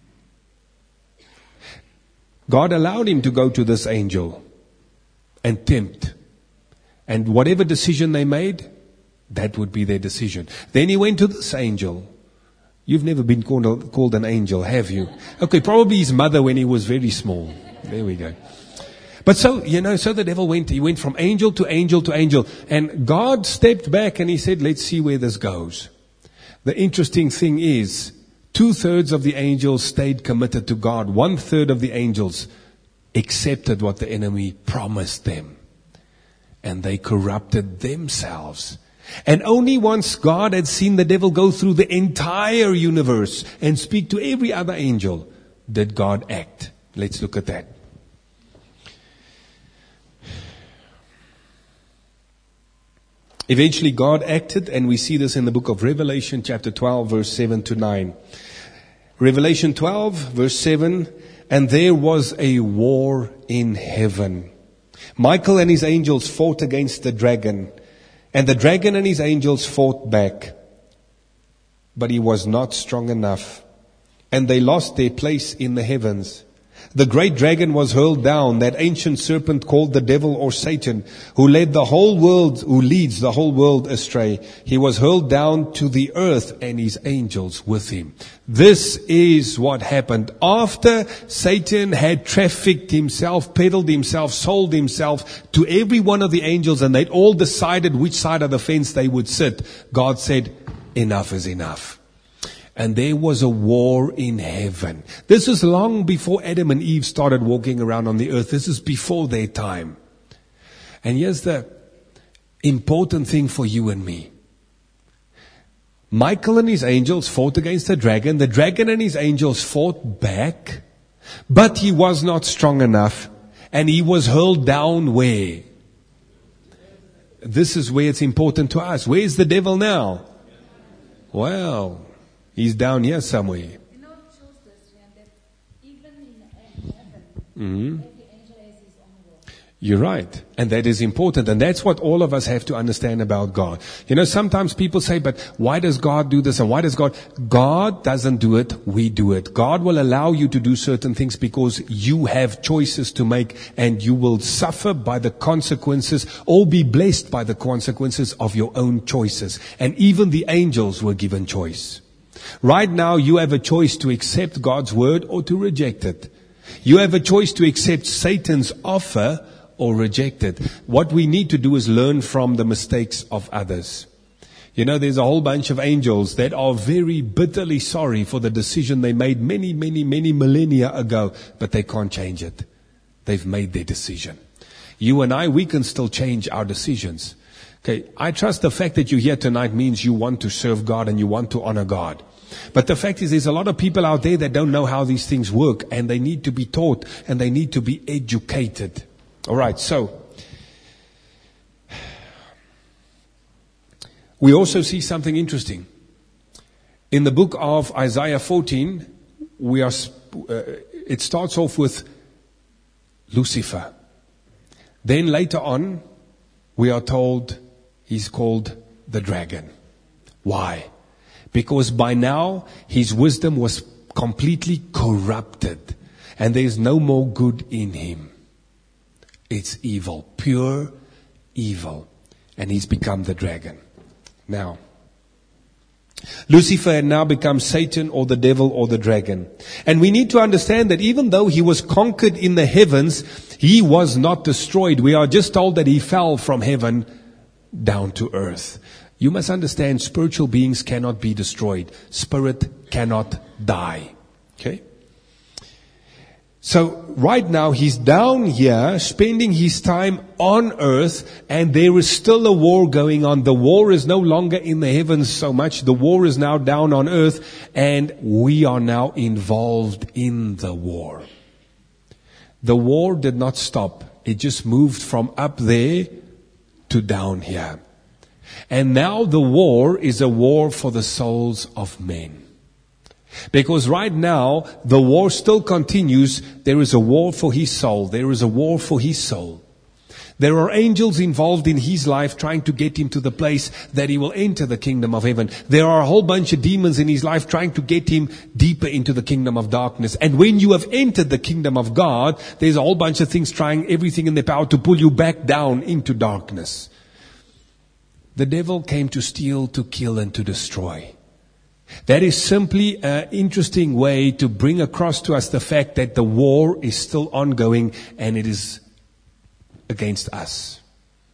[SPEAKER 1] God allowed him to go to this angel and tempt. And whatever decision they made, that would be their decision. Then he went to this angel. You've never been called, called an angel, have you? Okay, probably his mother when he was very small. There we go. But so, you know, so the devil went, he went from angel to angel to angel. And God stepped back and he said, let's see where this goes. The interesting thing is, Two-thirds of the angels stayed committed to God. One-third of the angels accepted what the enemy promised them. And they corrupted themselves. And only once God had seen the devil go through the entire universe and speak to every other angel did God act. Let's look at that. Eventually God acted, and we see this in the book of Revelation chapter twelve verse seven to nine. Revelation twelve verse seven, and there was a war in heaven. Michael and his angels fought against the dragon, and the dragon and his angels fought back. But he was not strong enough, and they lost their place in the heavens. The great dragon was hurled down, that ancient serpent called the devil or Satan, who led the whole world, who leads the whole world astray. He was hurled down to the earth, and his angels with him. This is what happened after Satan had trafficked himself, peddled himself, sold himself to every one of the angels, and they'd all decided which side of the fence they would sit. God said, enough is enough. And there was a war in heaven. This is long before Adam and Eve started walking around on the earth. This is before their time. And here's the important thing for you and me. Michael and his angels fought against the dragon. The dragon and his angels fought back. But he was not strong enough. And he was hurled down where? This is where it's important to us. Where is the devil now? Well, he's down here somewhere.
[SPEAKER 2] You know, it shows this, that even in heaven,
[SPEAKER 1] Mm-hmm.
[SPEAKER 2] every angel has his own will.
[SPEAKER 1] You're right. And that is important. And that's what all of us have to understand about God. You know, sometimes people say, but why does God do this? And why does God? God doesn't do it. We do it. God will allow you to do certain things because you have choices to make, and you will suffer by the consequences or be blessed by the consequences of your own choices. And even the angels were given choice. Right now, you have a choice to accept God's word or to reject it. You have a choice to accept Satan's offer or reject it. What we need to do is learn from the mistakes of others. You know, there's a whole bunch of angels that are very bitterly sorry for the decision they made many, many, many millennia ago, but they can't change it. They've made their decision. You and I, we can still change our decisions. Okay, I trust the fact that you're here tonight means you want to serve God and you want to honor God. But the fact is, there's a lot of people out there that don't know how these things work, and they need to be taught and they need to be educated. All right, so we also see something interesting. In the book of Isaiah fourteen, we are. Uh, it starts off with Lucifer. Then later on, we are told he's called the dragon. Why? Because by now, his wisdom was completely corrupted. And there's no more good in him. It's evil. Pure evil. And he's become the dragon. Now, Lucifer had now become Satan or the devil or the dragon. And we need to understand that even though he was conquered in the heavens, he was not destroyed. We are just told that he fell from heaven down to earth. You must understand, spiritual beings cannot be destroyed. Spirit cannot die. Okay? So right now he's down here spending his time on earth, and there is still a war going on. The war is no longer in the heavens so much. The war is now down on earth, and we are now involved in the war. The war did not stop. It just moved from up there to down here. And now the war is a war for the souls of men. Because right now, the war still continues. There is a war for his soul. There is a war for his soul. There are angels involved in his life trying to get him to the place that he will enter the kingdom of heaven. There are a whole bunch of demons in his life trying to get him deeper into the kingdom of darkness. And when you have entered the kingdom of God, there's a whole bunch of things trying everything in their power to pull you back down into darkness. The devil came to steal, to kill, and to destroy. That is simply an interesting way to bring across to us the fact that the war is still ongoing and it is against us.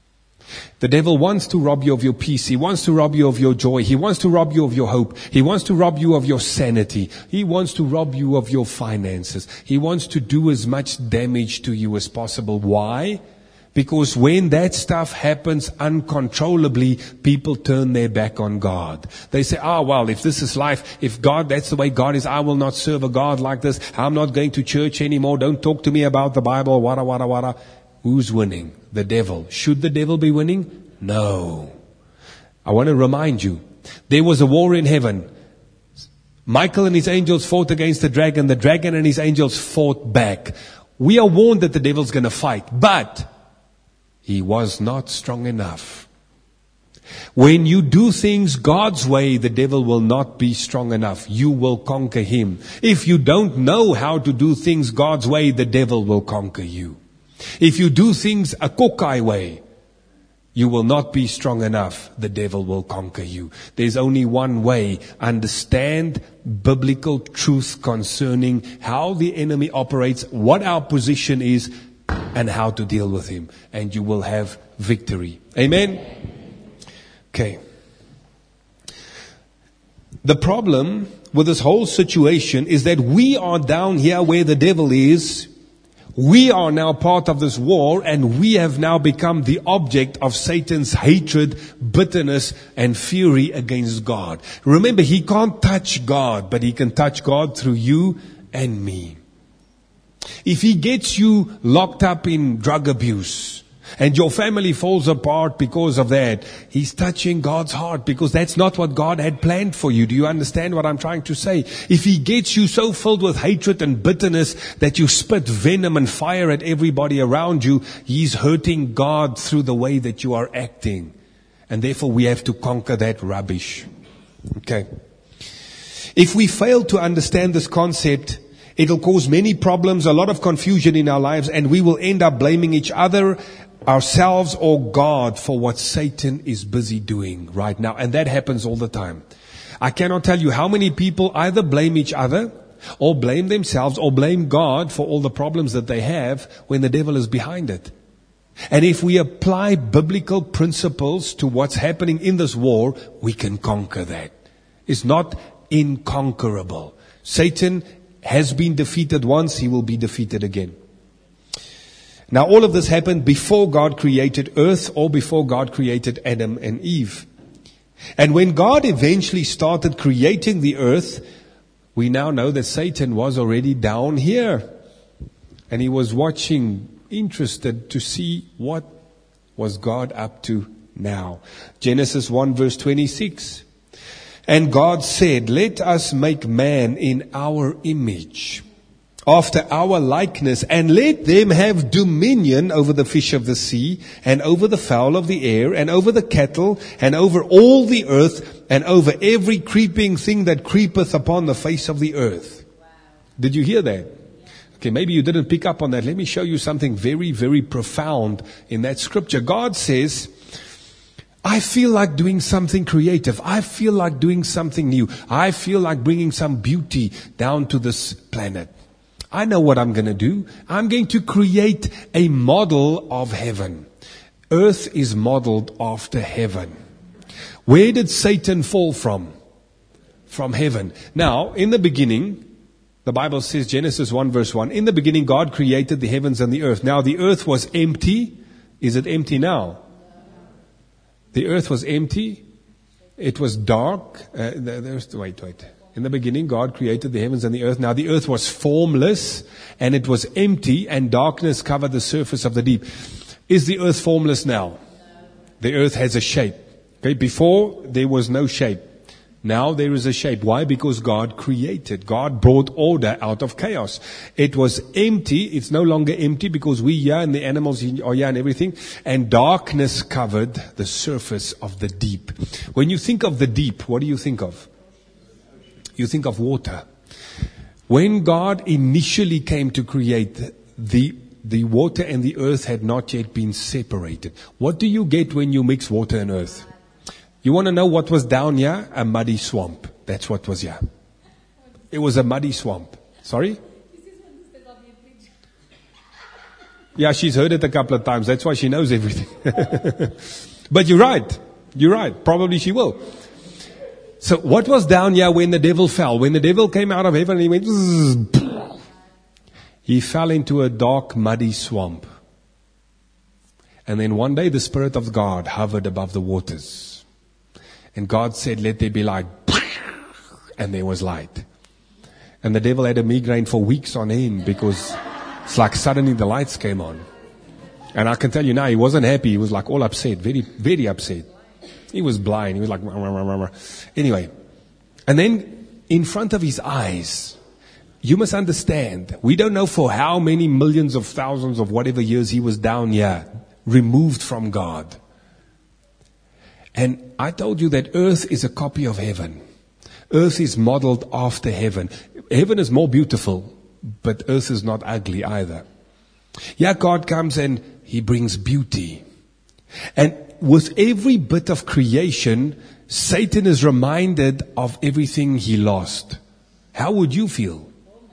[SPEAKER 1] The devil wants to rob you of your peace. He wants to rob you of your joy. He wants to rob you of your hope. He wants to rob you of your sanity. He wants to rob you of your finances. He wants to do as much damage to you as possible. Why? Because when that stuff happens uncontrollably, people turn their back on God. They say, ah, well, if this is life, if God, that's the way God is, I will not serve a God like this. I'm not going to church anymore. Don't talk to me about the Bible. Wada, wada, wada. Who's winning? The devil. Should the devil be winning? No. I want to remind you, there was a war in heaven. Michael and his angels fought against the dragon. The dragon and his angels fought back. We are warned that the devil's going to fight, but he was not strong enough. When you do things God's way, the devil will not be strong enough. You will conquer him. If you don't know how to do things God's way, the devil will conquer you. If you do things a cockeye way, you will not be strong enough. The devil will conquer you. There's only one way. Understand biblical truth concerning how the enemy operates, what our position is, and how to deal with him. And you will have victory. Amen? Okay. The problem with this whole situation is that we are down here where the devil is. We are now part of this war, and we have now become the object of Satan's hatred, bitterness, and fury against God. Remember, he can't touch God, but he can touch God through you and me. If he gets you locked up in drug abuse, and your family falls apart because of that, he's touching God's heart, because that's not what God had planned for you. Do you understand what I'm trying to say? If he gets you so filled with hatred and bitterness that you spit venom and fire at everybody around you, he's hurting God through the way that you are acting. And therefore we have to conquer that rubbish. Okay. If we fail to understand this concept, it'll cause many problems, a lot of confusion in our lives, and we will end up blaming each other, ourselves, or God for what Satan is busy doing right now. And that happens all the time. I cannot tell you how many people either blame each other, or blame themselves, or blame God for all the problems that they have when the devil is behind it. And if we apply biblical principles to what's happening in this war, we can conquer that. It's not inconquerable. Satan has been defeated once, he will be defeated again. Now all of this happened before God created earth, or before God created Adam and Eve. And when God eventually started creating the earth, we now know that Satan was already down here. And he was watching, interested to see what was God up to now. Genesis one verse twenty-six. And God said, let us make man in our image, after our likeness, and let them have dominion over the fish of the sea, and over the fowl of the air, and over the cattle, and over all the earth, and over every creeping thing that creepeth upon the face of the earth. Wow. Did you hear that? Okay, maybe you didn't pick up on that. Let me show you something very, very profound in that scripture. God says, I feel like doing something creative. I feel like doing something new. I feel like bringing some beauty down to this planet. I know what I'm going to do. I'm going to create a model of heaven. Earth is modeled after heaven. Where did Satan fall from? From heaven. Now, in the beginning, the Bible says, Genesis one verse one, in the beginning God created the heavens and the earth. Now the earth was empty. Is it empty now? The earth was empty. It was dark. Uh, there's, wait, wait. In the beginning, God created the heavens and the earth. Now the earth was formless, and it was empty, and darkness covered the surface of the deep. Is the earth formless now? The earth has a shape. Okay, before there was no shape. Now there is a shape. Why? Because God created. God brought order out of chaos. It was empty. It's no longer empty because we here and the animals are here and everything. And darkness covered the surface of the deep. When you think of the deep, what do you think of? You think of water. When God initially came to create, the the water and the earth had not yet been separated. What do you get when you mix water and earth? You want to know what was down here? A muddy swamp. That's what was here. It was a muddy swamp. Sorry? Yeah, she's heard it a couple of times. That's why she knows everything. But you're right. You're right. Probably she will. So what was down here when the devil fell? When the devil came out of heaven and he went, zzz, he fell into a dark, muddy swamp. And then one day the Spirit of God hovered above the waters. And God said, let there be light. And there was light. And the devil had a migraine for weeks on end because it's like suddenly the lights came on. And I can tell you now, he wasn't happy. He was like all upset, very, very upset. He was blind. He was like, rah, rah, rah, rah. Anyway. And then in front of his eyes, you must understand, we don't know for how many millions of thousands of whatever years he was down here, removed from God. And I told you that earth is a copy of heaven. Earth is modeled after heaven. Heaven is more beautiful, but earth is not ugly either. Yeah, God comes and He brings beauty. And with every bit of creation, Satan is reminded of everything he lost. How would you feel?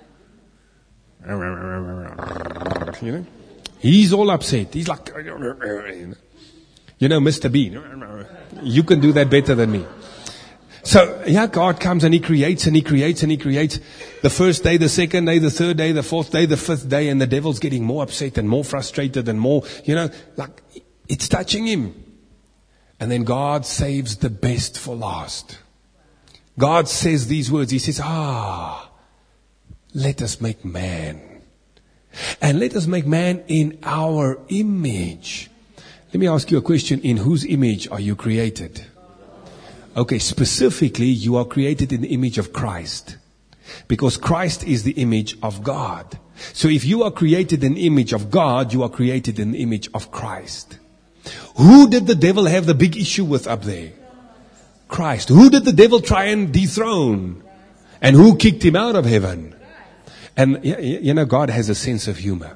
[SPEAKER 1] You know? He's all upset. He's like, you know, Mister Bean. You can do that better than me. So, yeah, God comes and He creates and He creates and He creates. The first day, the second day, the third day, the fourth day, the fifth day, and the devil's getting more upset and more frustrated and more, you know, like it's touching him. And then God saves the best for last. God says these words. He says, ah, let us make man. And let us make man in our image. Let me ask you a question. In whose image are you created? Okay, specifically, you are created in the image of Christ. Because Christ is the image of God. So if you are created in the image of God, you are created in the image of Christ. Who did the devil have the big issue with up there? Christ. Who did the devil try and dethrone? And who kicked him out of heaven? And you know, God has a sense of humor.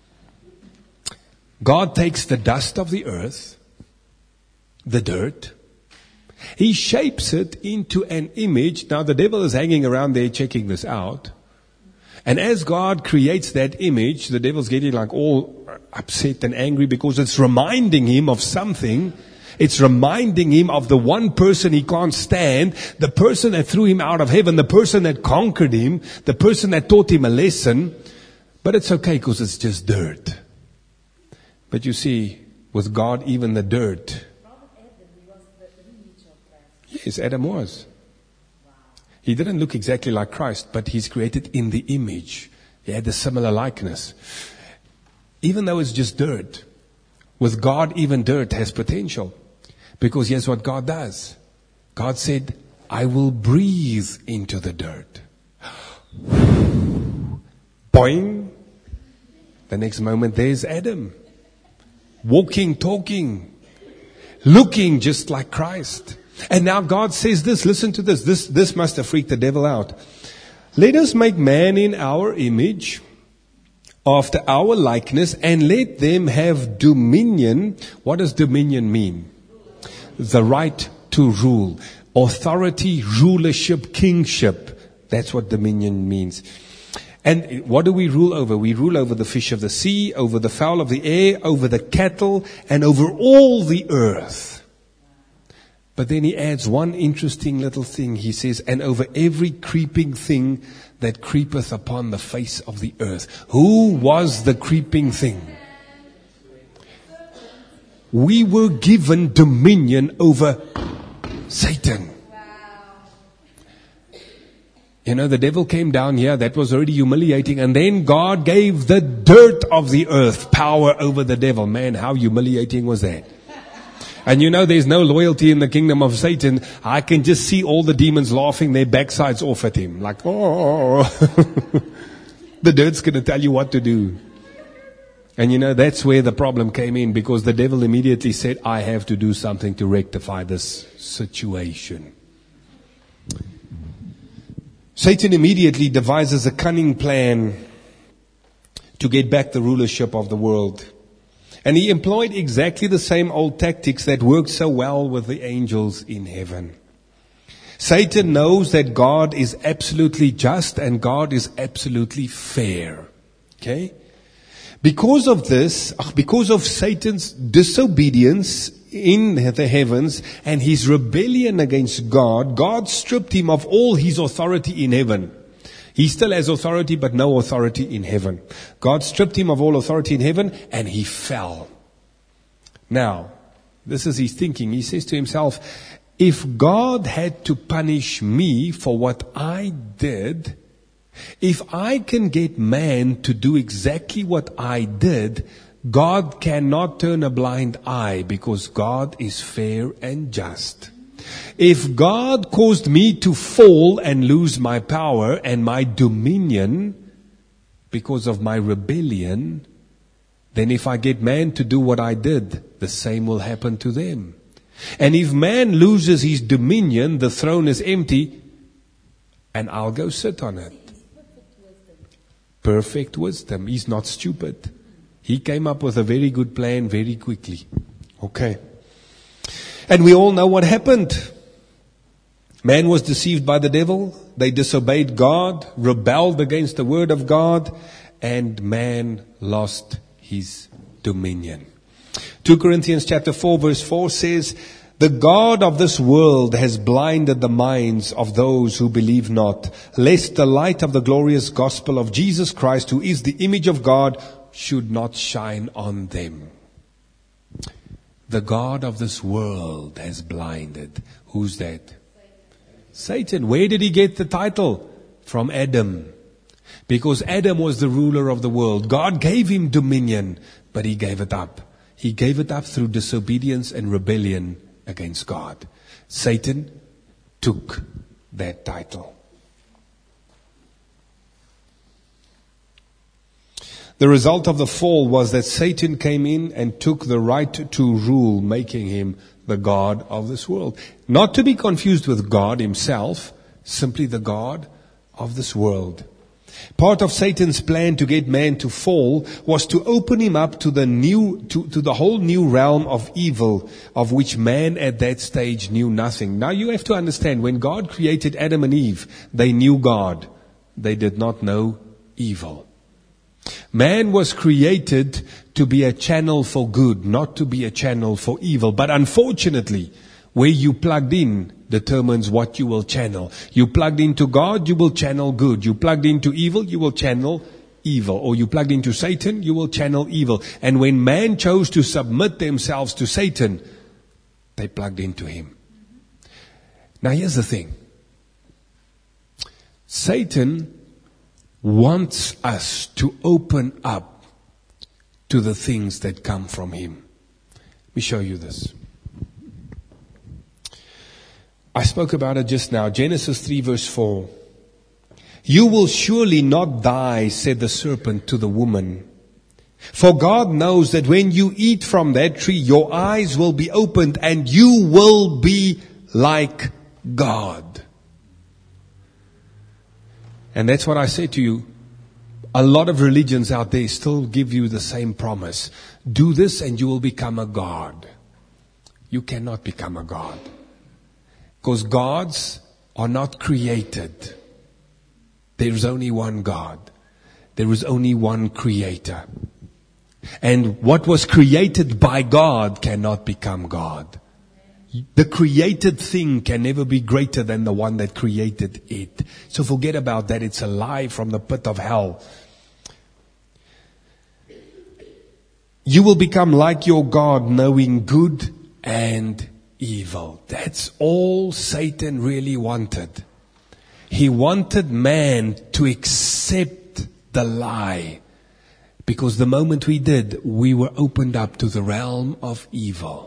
[SPEAKER 1] God takes the dust of the earth, the dirt, He shapes it into an image. Now the devil is hanging around there checking this out. And as God creates that image, the devil's getting like all upset and angry because it's reminding him of something. It's reminding him of the one person he can't stand, the person that threw him out of heaven, the person that conquered him, the person that taught him a lesson. But it's okay because it's just dirt. But you see, with God, even the dirt. Yes, Adam was. He didn't look exactly like Christ, but he's created in the image. He had a similar likeness. Even though it's just dirt, with God, even dirt has potential. Because here's what God does. God said, I will breathe into the dirt. Boing. The next moment, there's Adam. Walking, talking, looking just like Christ. And now God says this, listen to this. This, this must have freaked the devil out. Let us make man in our image, after our likeness, and let them have dominion. What does dominion mean? The right to rule. Authority, rulership, kingship. That's what dominion means. And what do we rule over? We rule over the fish of the sea, over the fowl of the air, over the cattle, and over all the earth. But then he adds one interesting little thing. He says, and over every creeping thing that creepeth upon the face of the earth. Who was the creeping thing? We were given dominion over Satan. You know, the devil came down here. That was already humiliating. And then God gave the dirt of the earth power over the devil. Man, how humiliating was that? And you know, there's no loyalty in the kingdom of Satan. I can just see all the demons laughing their backsides off at him. Like, oh, the dirt's going to tell you what to do. And you know, that's where the problem came in, because the devil immediately said, I have to do something to rectify this situation. Satan immediately devises a cunning plan to get back the rulership of the world. And he employed exactly the same old tactics that worked so well with the angels in heaven. Satan knows that God is absolutely just and God is absolutely fair. Okay? Because of this, because of Satan's disobedience in the heavens and his rebellion against God, God stripped him of all his authority in heaven. He still has authority, but no authority in heaven. God stripped him of all authority in heaven, and he fell. Now, this is his thinking. He says to himself, if God had to punish me for what I did, if I can get man to do exactly what I did, God cannot turn a blind eye, because God is fair and just. If God caused me to fall and lose my power and my dominion because of my rebellion, then if I get man to do what I did, the same will happen to them. And if man loses his dominion, the throne is empty, and I'll go sit on it. Perfect wisdom. He's not stupid. He came up with a very good plan very quickly. Okay. And we all know what happened. Man was deceived by the devil. They disobeyed God, rebelled against the word of God, and man lost his dominion. Second Corinthians chapter four verse four says, the God of this world has blinded the minds of those who believe not, lest the light of the glorious gospel of Jesus Christ, who is the image of God, should not shine on them. The God of this world has blinded. Who's that? Satan. Satan. Where did he get the title? From Adam. Because Adam was the ruler of the world. God gave him dominion, but he gave it up. He gave it up through disobedience and rebellion against God. Satan took that title. The result of the fall was that Satan came in and took the right to rule, making him the God of this world. Not to be confused with God himself, simply the God of this world. Part of Satan's plan to get man to fall was to open him up to the new, to, to the whole new realm of evil, of which man at that stage knew nothing. Now you have to understand, when God created Adam and Eve, they knew God. They did not know evil. Man was created to be a channel for good, not to be a channel for evil. But unfortunately, where you plugged in determines what you will channel. You plugged into God, you will channel good. You plugged into evil, you will channel evil. Or you plugged into Satan, you will channel evil. And when man chose to submit themselves to Satan, they plugged into him. Now here's the thing. Satan wants us to open up to the things that come from him. Let me show you this. I spoke about it just now. Genesis three verse four. You will surely not die, said the serpent to the woman. For God knows that when you eat from that tree, your eyes will be opened and you will be like God. And that's what I say to you. A lot of religions out there still give you the same promise. Do this and you will become a God. You cannot become a God. Because gods are not created. There is only one God. There is only one creator. And what was created by God cannot become God. The created thing can never be greater than the one that created it. So forget about that. It's a lie from the pit of hell. You will become like your God, knowing good and evil. That's all Satan really wanted. He wanted man to accept the lie. Because the moment we did, we were opened up to the realm of evil.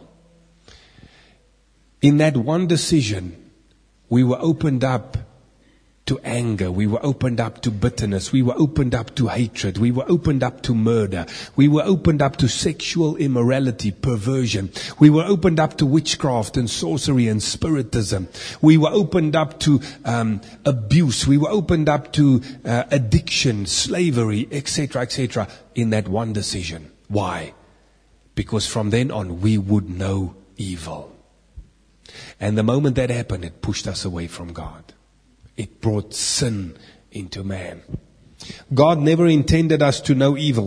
[SPEAKER 1] In that one decision, we were opened up to anger. We were opened up to bitterness. We were opened up to hatred. We were opened up to murder. We were opened up to sexual immorality, perversion. We were opened up to witchcraft and sorcery and spiritism. We were opened up to um, abuse. We were opened up to uh, addiction, slavery, et cetera, et cetera. In that one decision. Why? Because from then on, we would know evil. And the moment that happened, it pushed us away from God. It brought sin into man. God never intended us to know evil.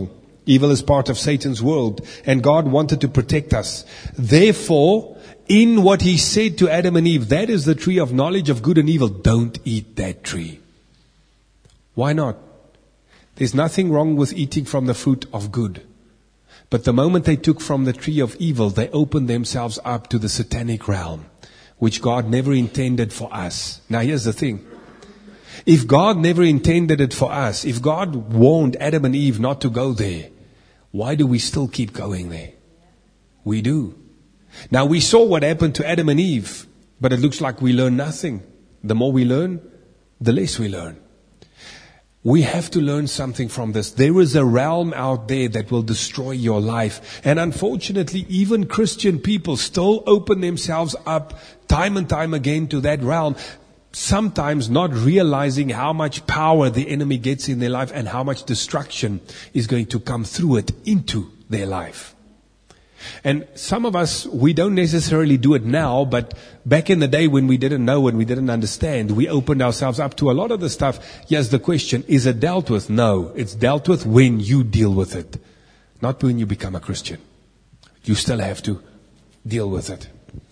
[SPEAKER 1] Evil is part of Satan's world, and God wanted to protect us. Therefore, in what He said to Adam and Eve, that is the tree of knowledge of good and evil. Don't eat that tree. Why not? There's nothing wrong with eating from the fruit of good. But the moment they took from the tree of evil, they opened themselves up to the satanic realm, which God never intended for us. Now here's the thing. If God never intended it for us, if God warned Adam and Eve not to go there, why do we still keep going there? We do. Now we saw what happened to Adam and Eve, but it looks like we learn nothing. The more we learn, the less we learn. We have to learn something from this. There is a realm out there that will destroy your life. And unfortunately, even Christian people still open themselves up time and time again to that realm. Sometimes not realizing how much power the enemy gets in their life and how much destruction is going to come through it into their life. And some of us, we don't necessarily do it now, but back in the day when we didn't know and we didn't understand, we opened ourselves up to a lot of the stuff. Yes, the question, is it dealt with? No, it's dealt with when you deal with it, not when you become a Christian. You still have to deal with it.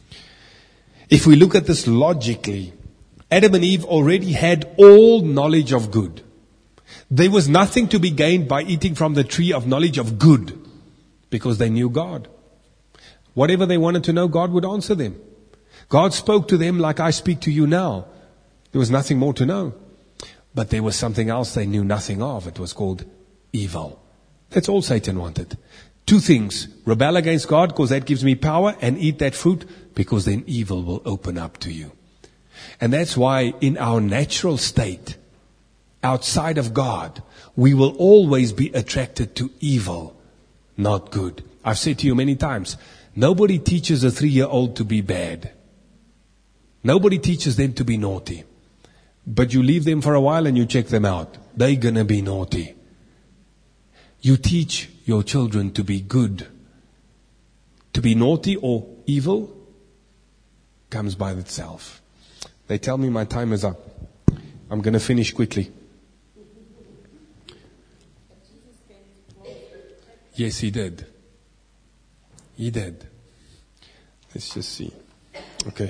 [SPEAKER 1] If we look at this logically, Adam and Eve already had all knowledge of good. There was nothing to be gained by eating from the tree of knowledge of good because they knew God. Whatever they wanted to know, God would answer them. God spoke to them like I speak to you now. There was nothing more to know. But there was something else they knew nothing of. It was called evil. That's all Satan wanted. Two things. Rebel against God because that gives me power, and eat that fruit because then evil will open up to you. And that's why in our natural state, outside of God, we will always be attracted to evil, not good. I've said to you many times, nobody teaches a three-year-old to be bad. Nobody teaches them to be naughty. But you leave them for a while and you check them out. They're going to be naughty. You teach your children to be good. To be naughty or evil comes by itself. They tell me my time is up. I'm going to finish quickly. Yes, He did. He did. Let's just see. Okay.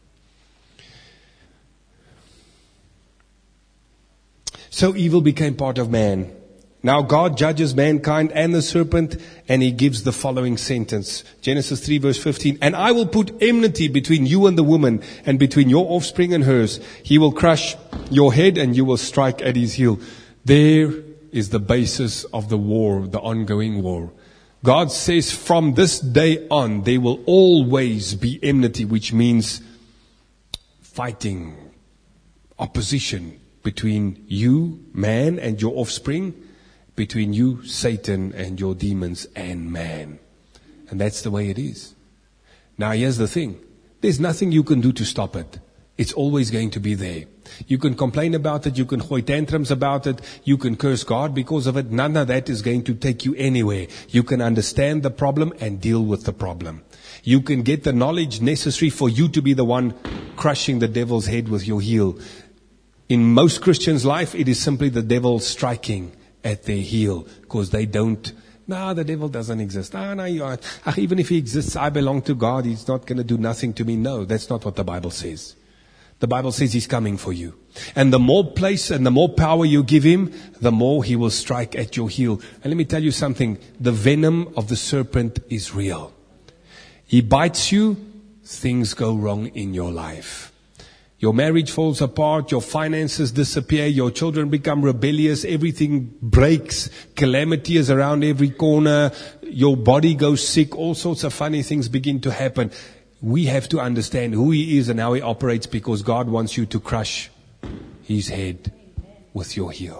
[SPEAKER 1] So evil became part of man. Now God judges mankind and the serpent, and He gives the following sentence. Genesis three verse fifteen. And I will put enmity between you and the woman, and between your offspring and hers. He will crush your head and you will strike at his heel. There is the basis of the war, the ongoing war. God says from this day on, there will always be enmity, which means fighting, opposition between you, man, and your offspring, between you, Satan, and your demons and man. And that's the way it is. Now here's the thing. There's nothing you can do to stop it. It's always going to be there. You can complain about it, you can hoy tantrums about it, you can curse God because of it. None of that is going to take you anywhere. You can understand the problem and deal with the problem. You can get the knowledge necessary for you to be the one crushing the devil's head with your heel. In most Christians' life, it is simply the devil striking at their heel because they don't. No, the devil doesn't exist. Ah, no, you are. Even if he exists, I belong to God. He's not going to do nothing to me. No, that's not what the Bible says. The Bible says He's coming for you. And the more place and the more power you give Him, the more He will strike at your heel. And let me tell you something. The venom of the serpent is real. He bites you, things go wrong in your life. Your marriage falls apart, your finances disappear, your children become rebellious, everything breaks, calamity is around every corner, your body goes sick, all sorts of funny things begin to happen. We have to understand who He is and how He operates, because God wants you to crush His head with your heel.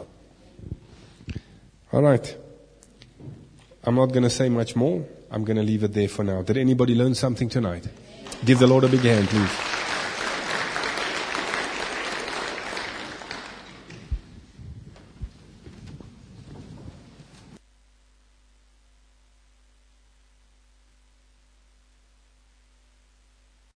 [SPEAKER 1] All right. I'm not going to say much more. I'm going to leave it there for now. Did anybody learn something tonight? Give the Lord a big hand, please.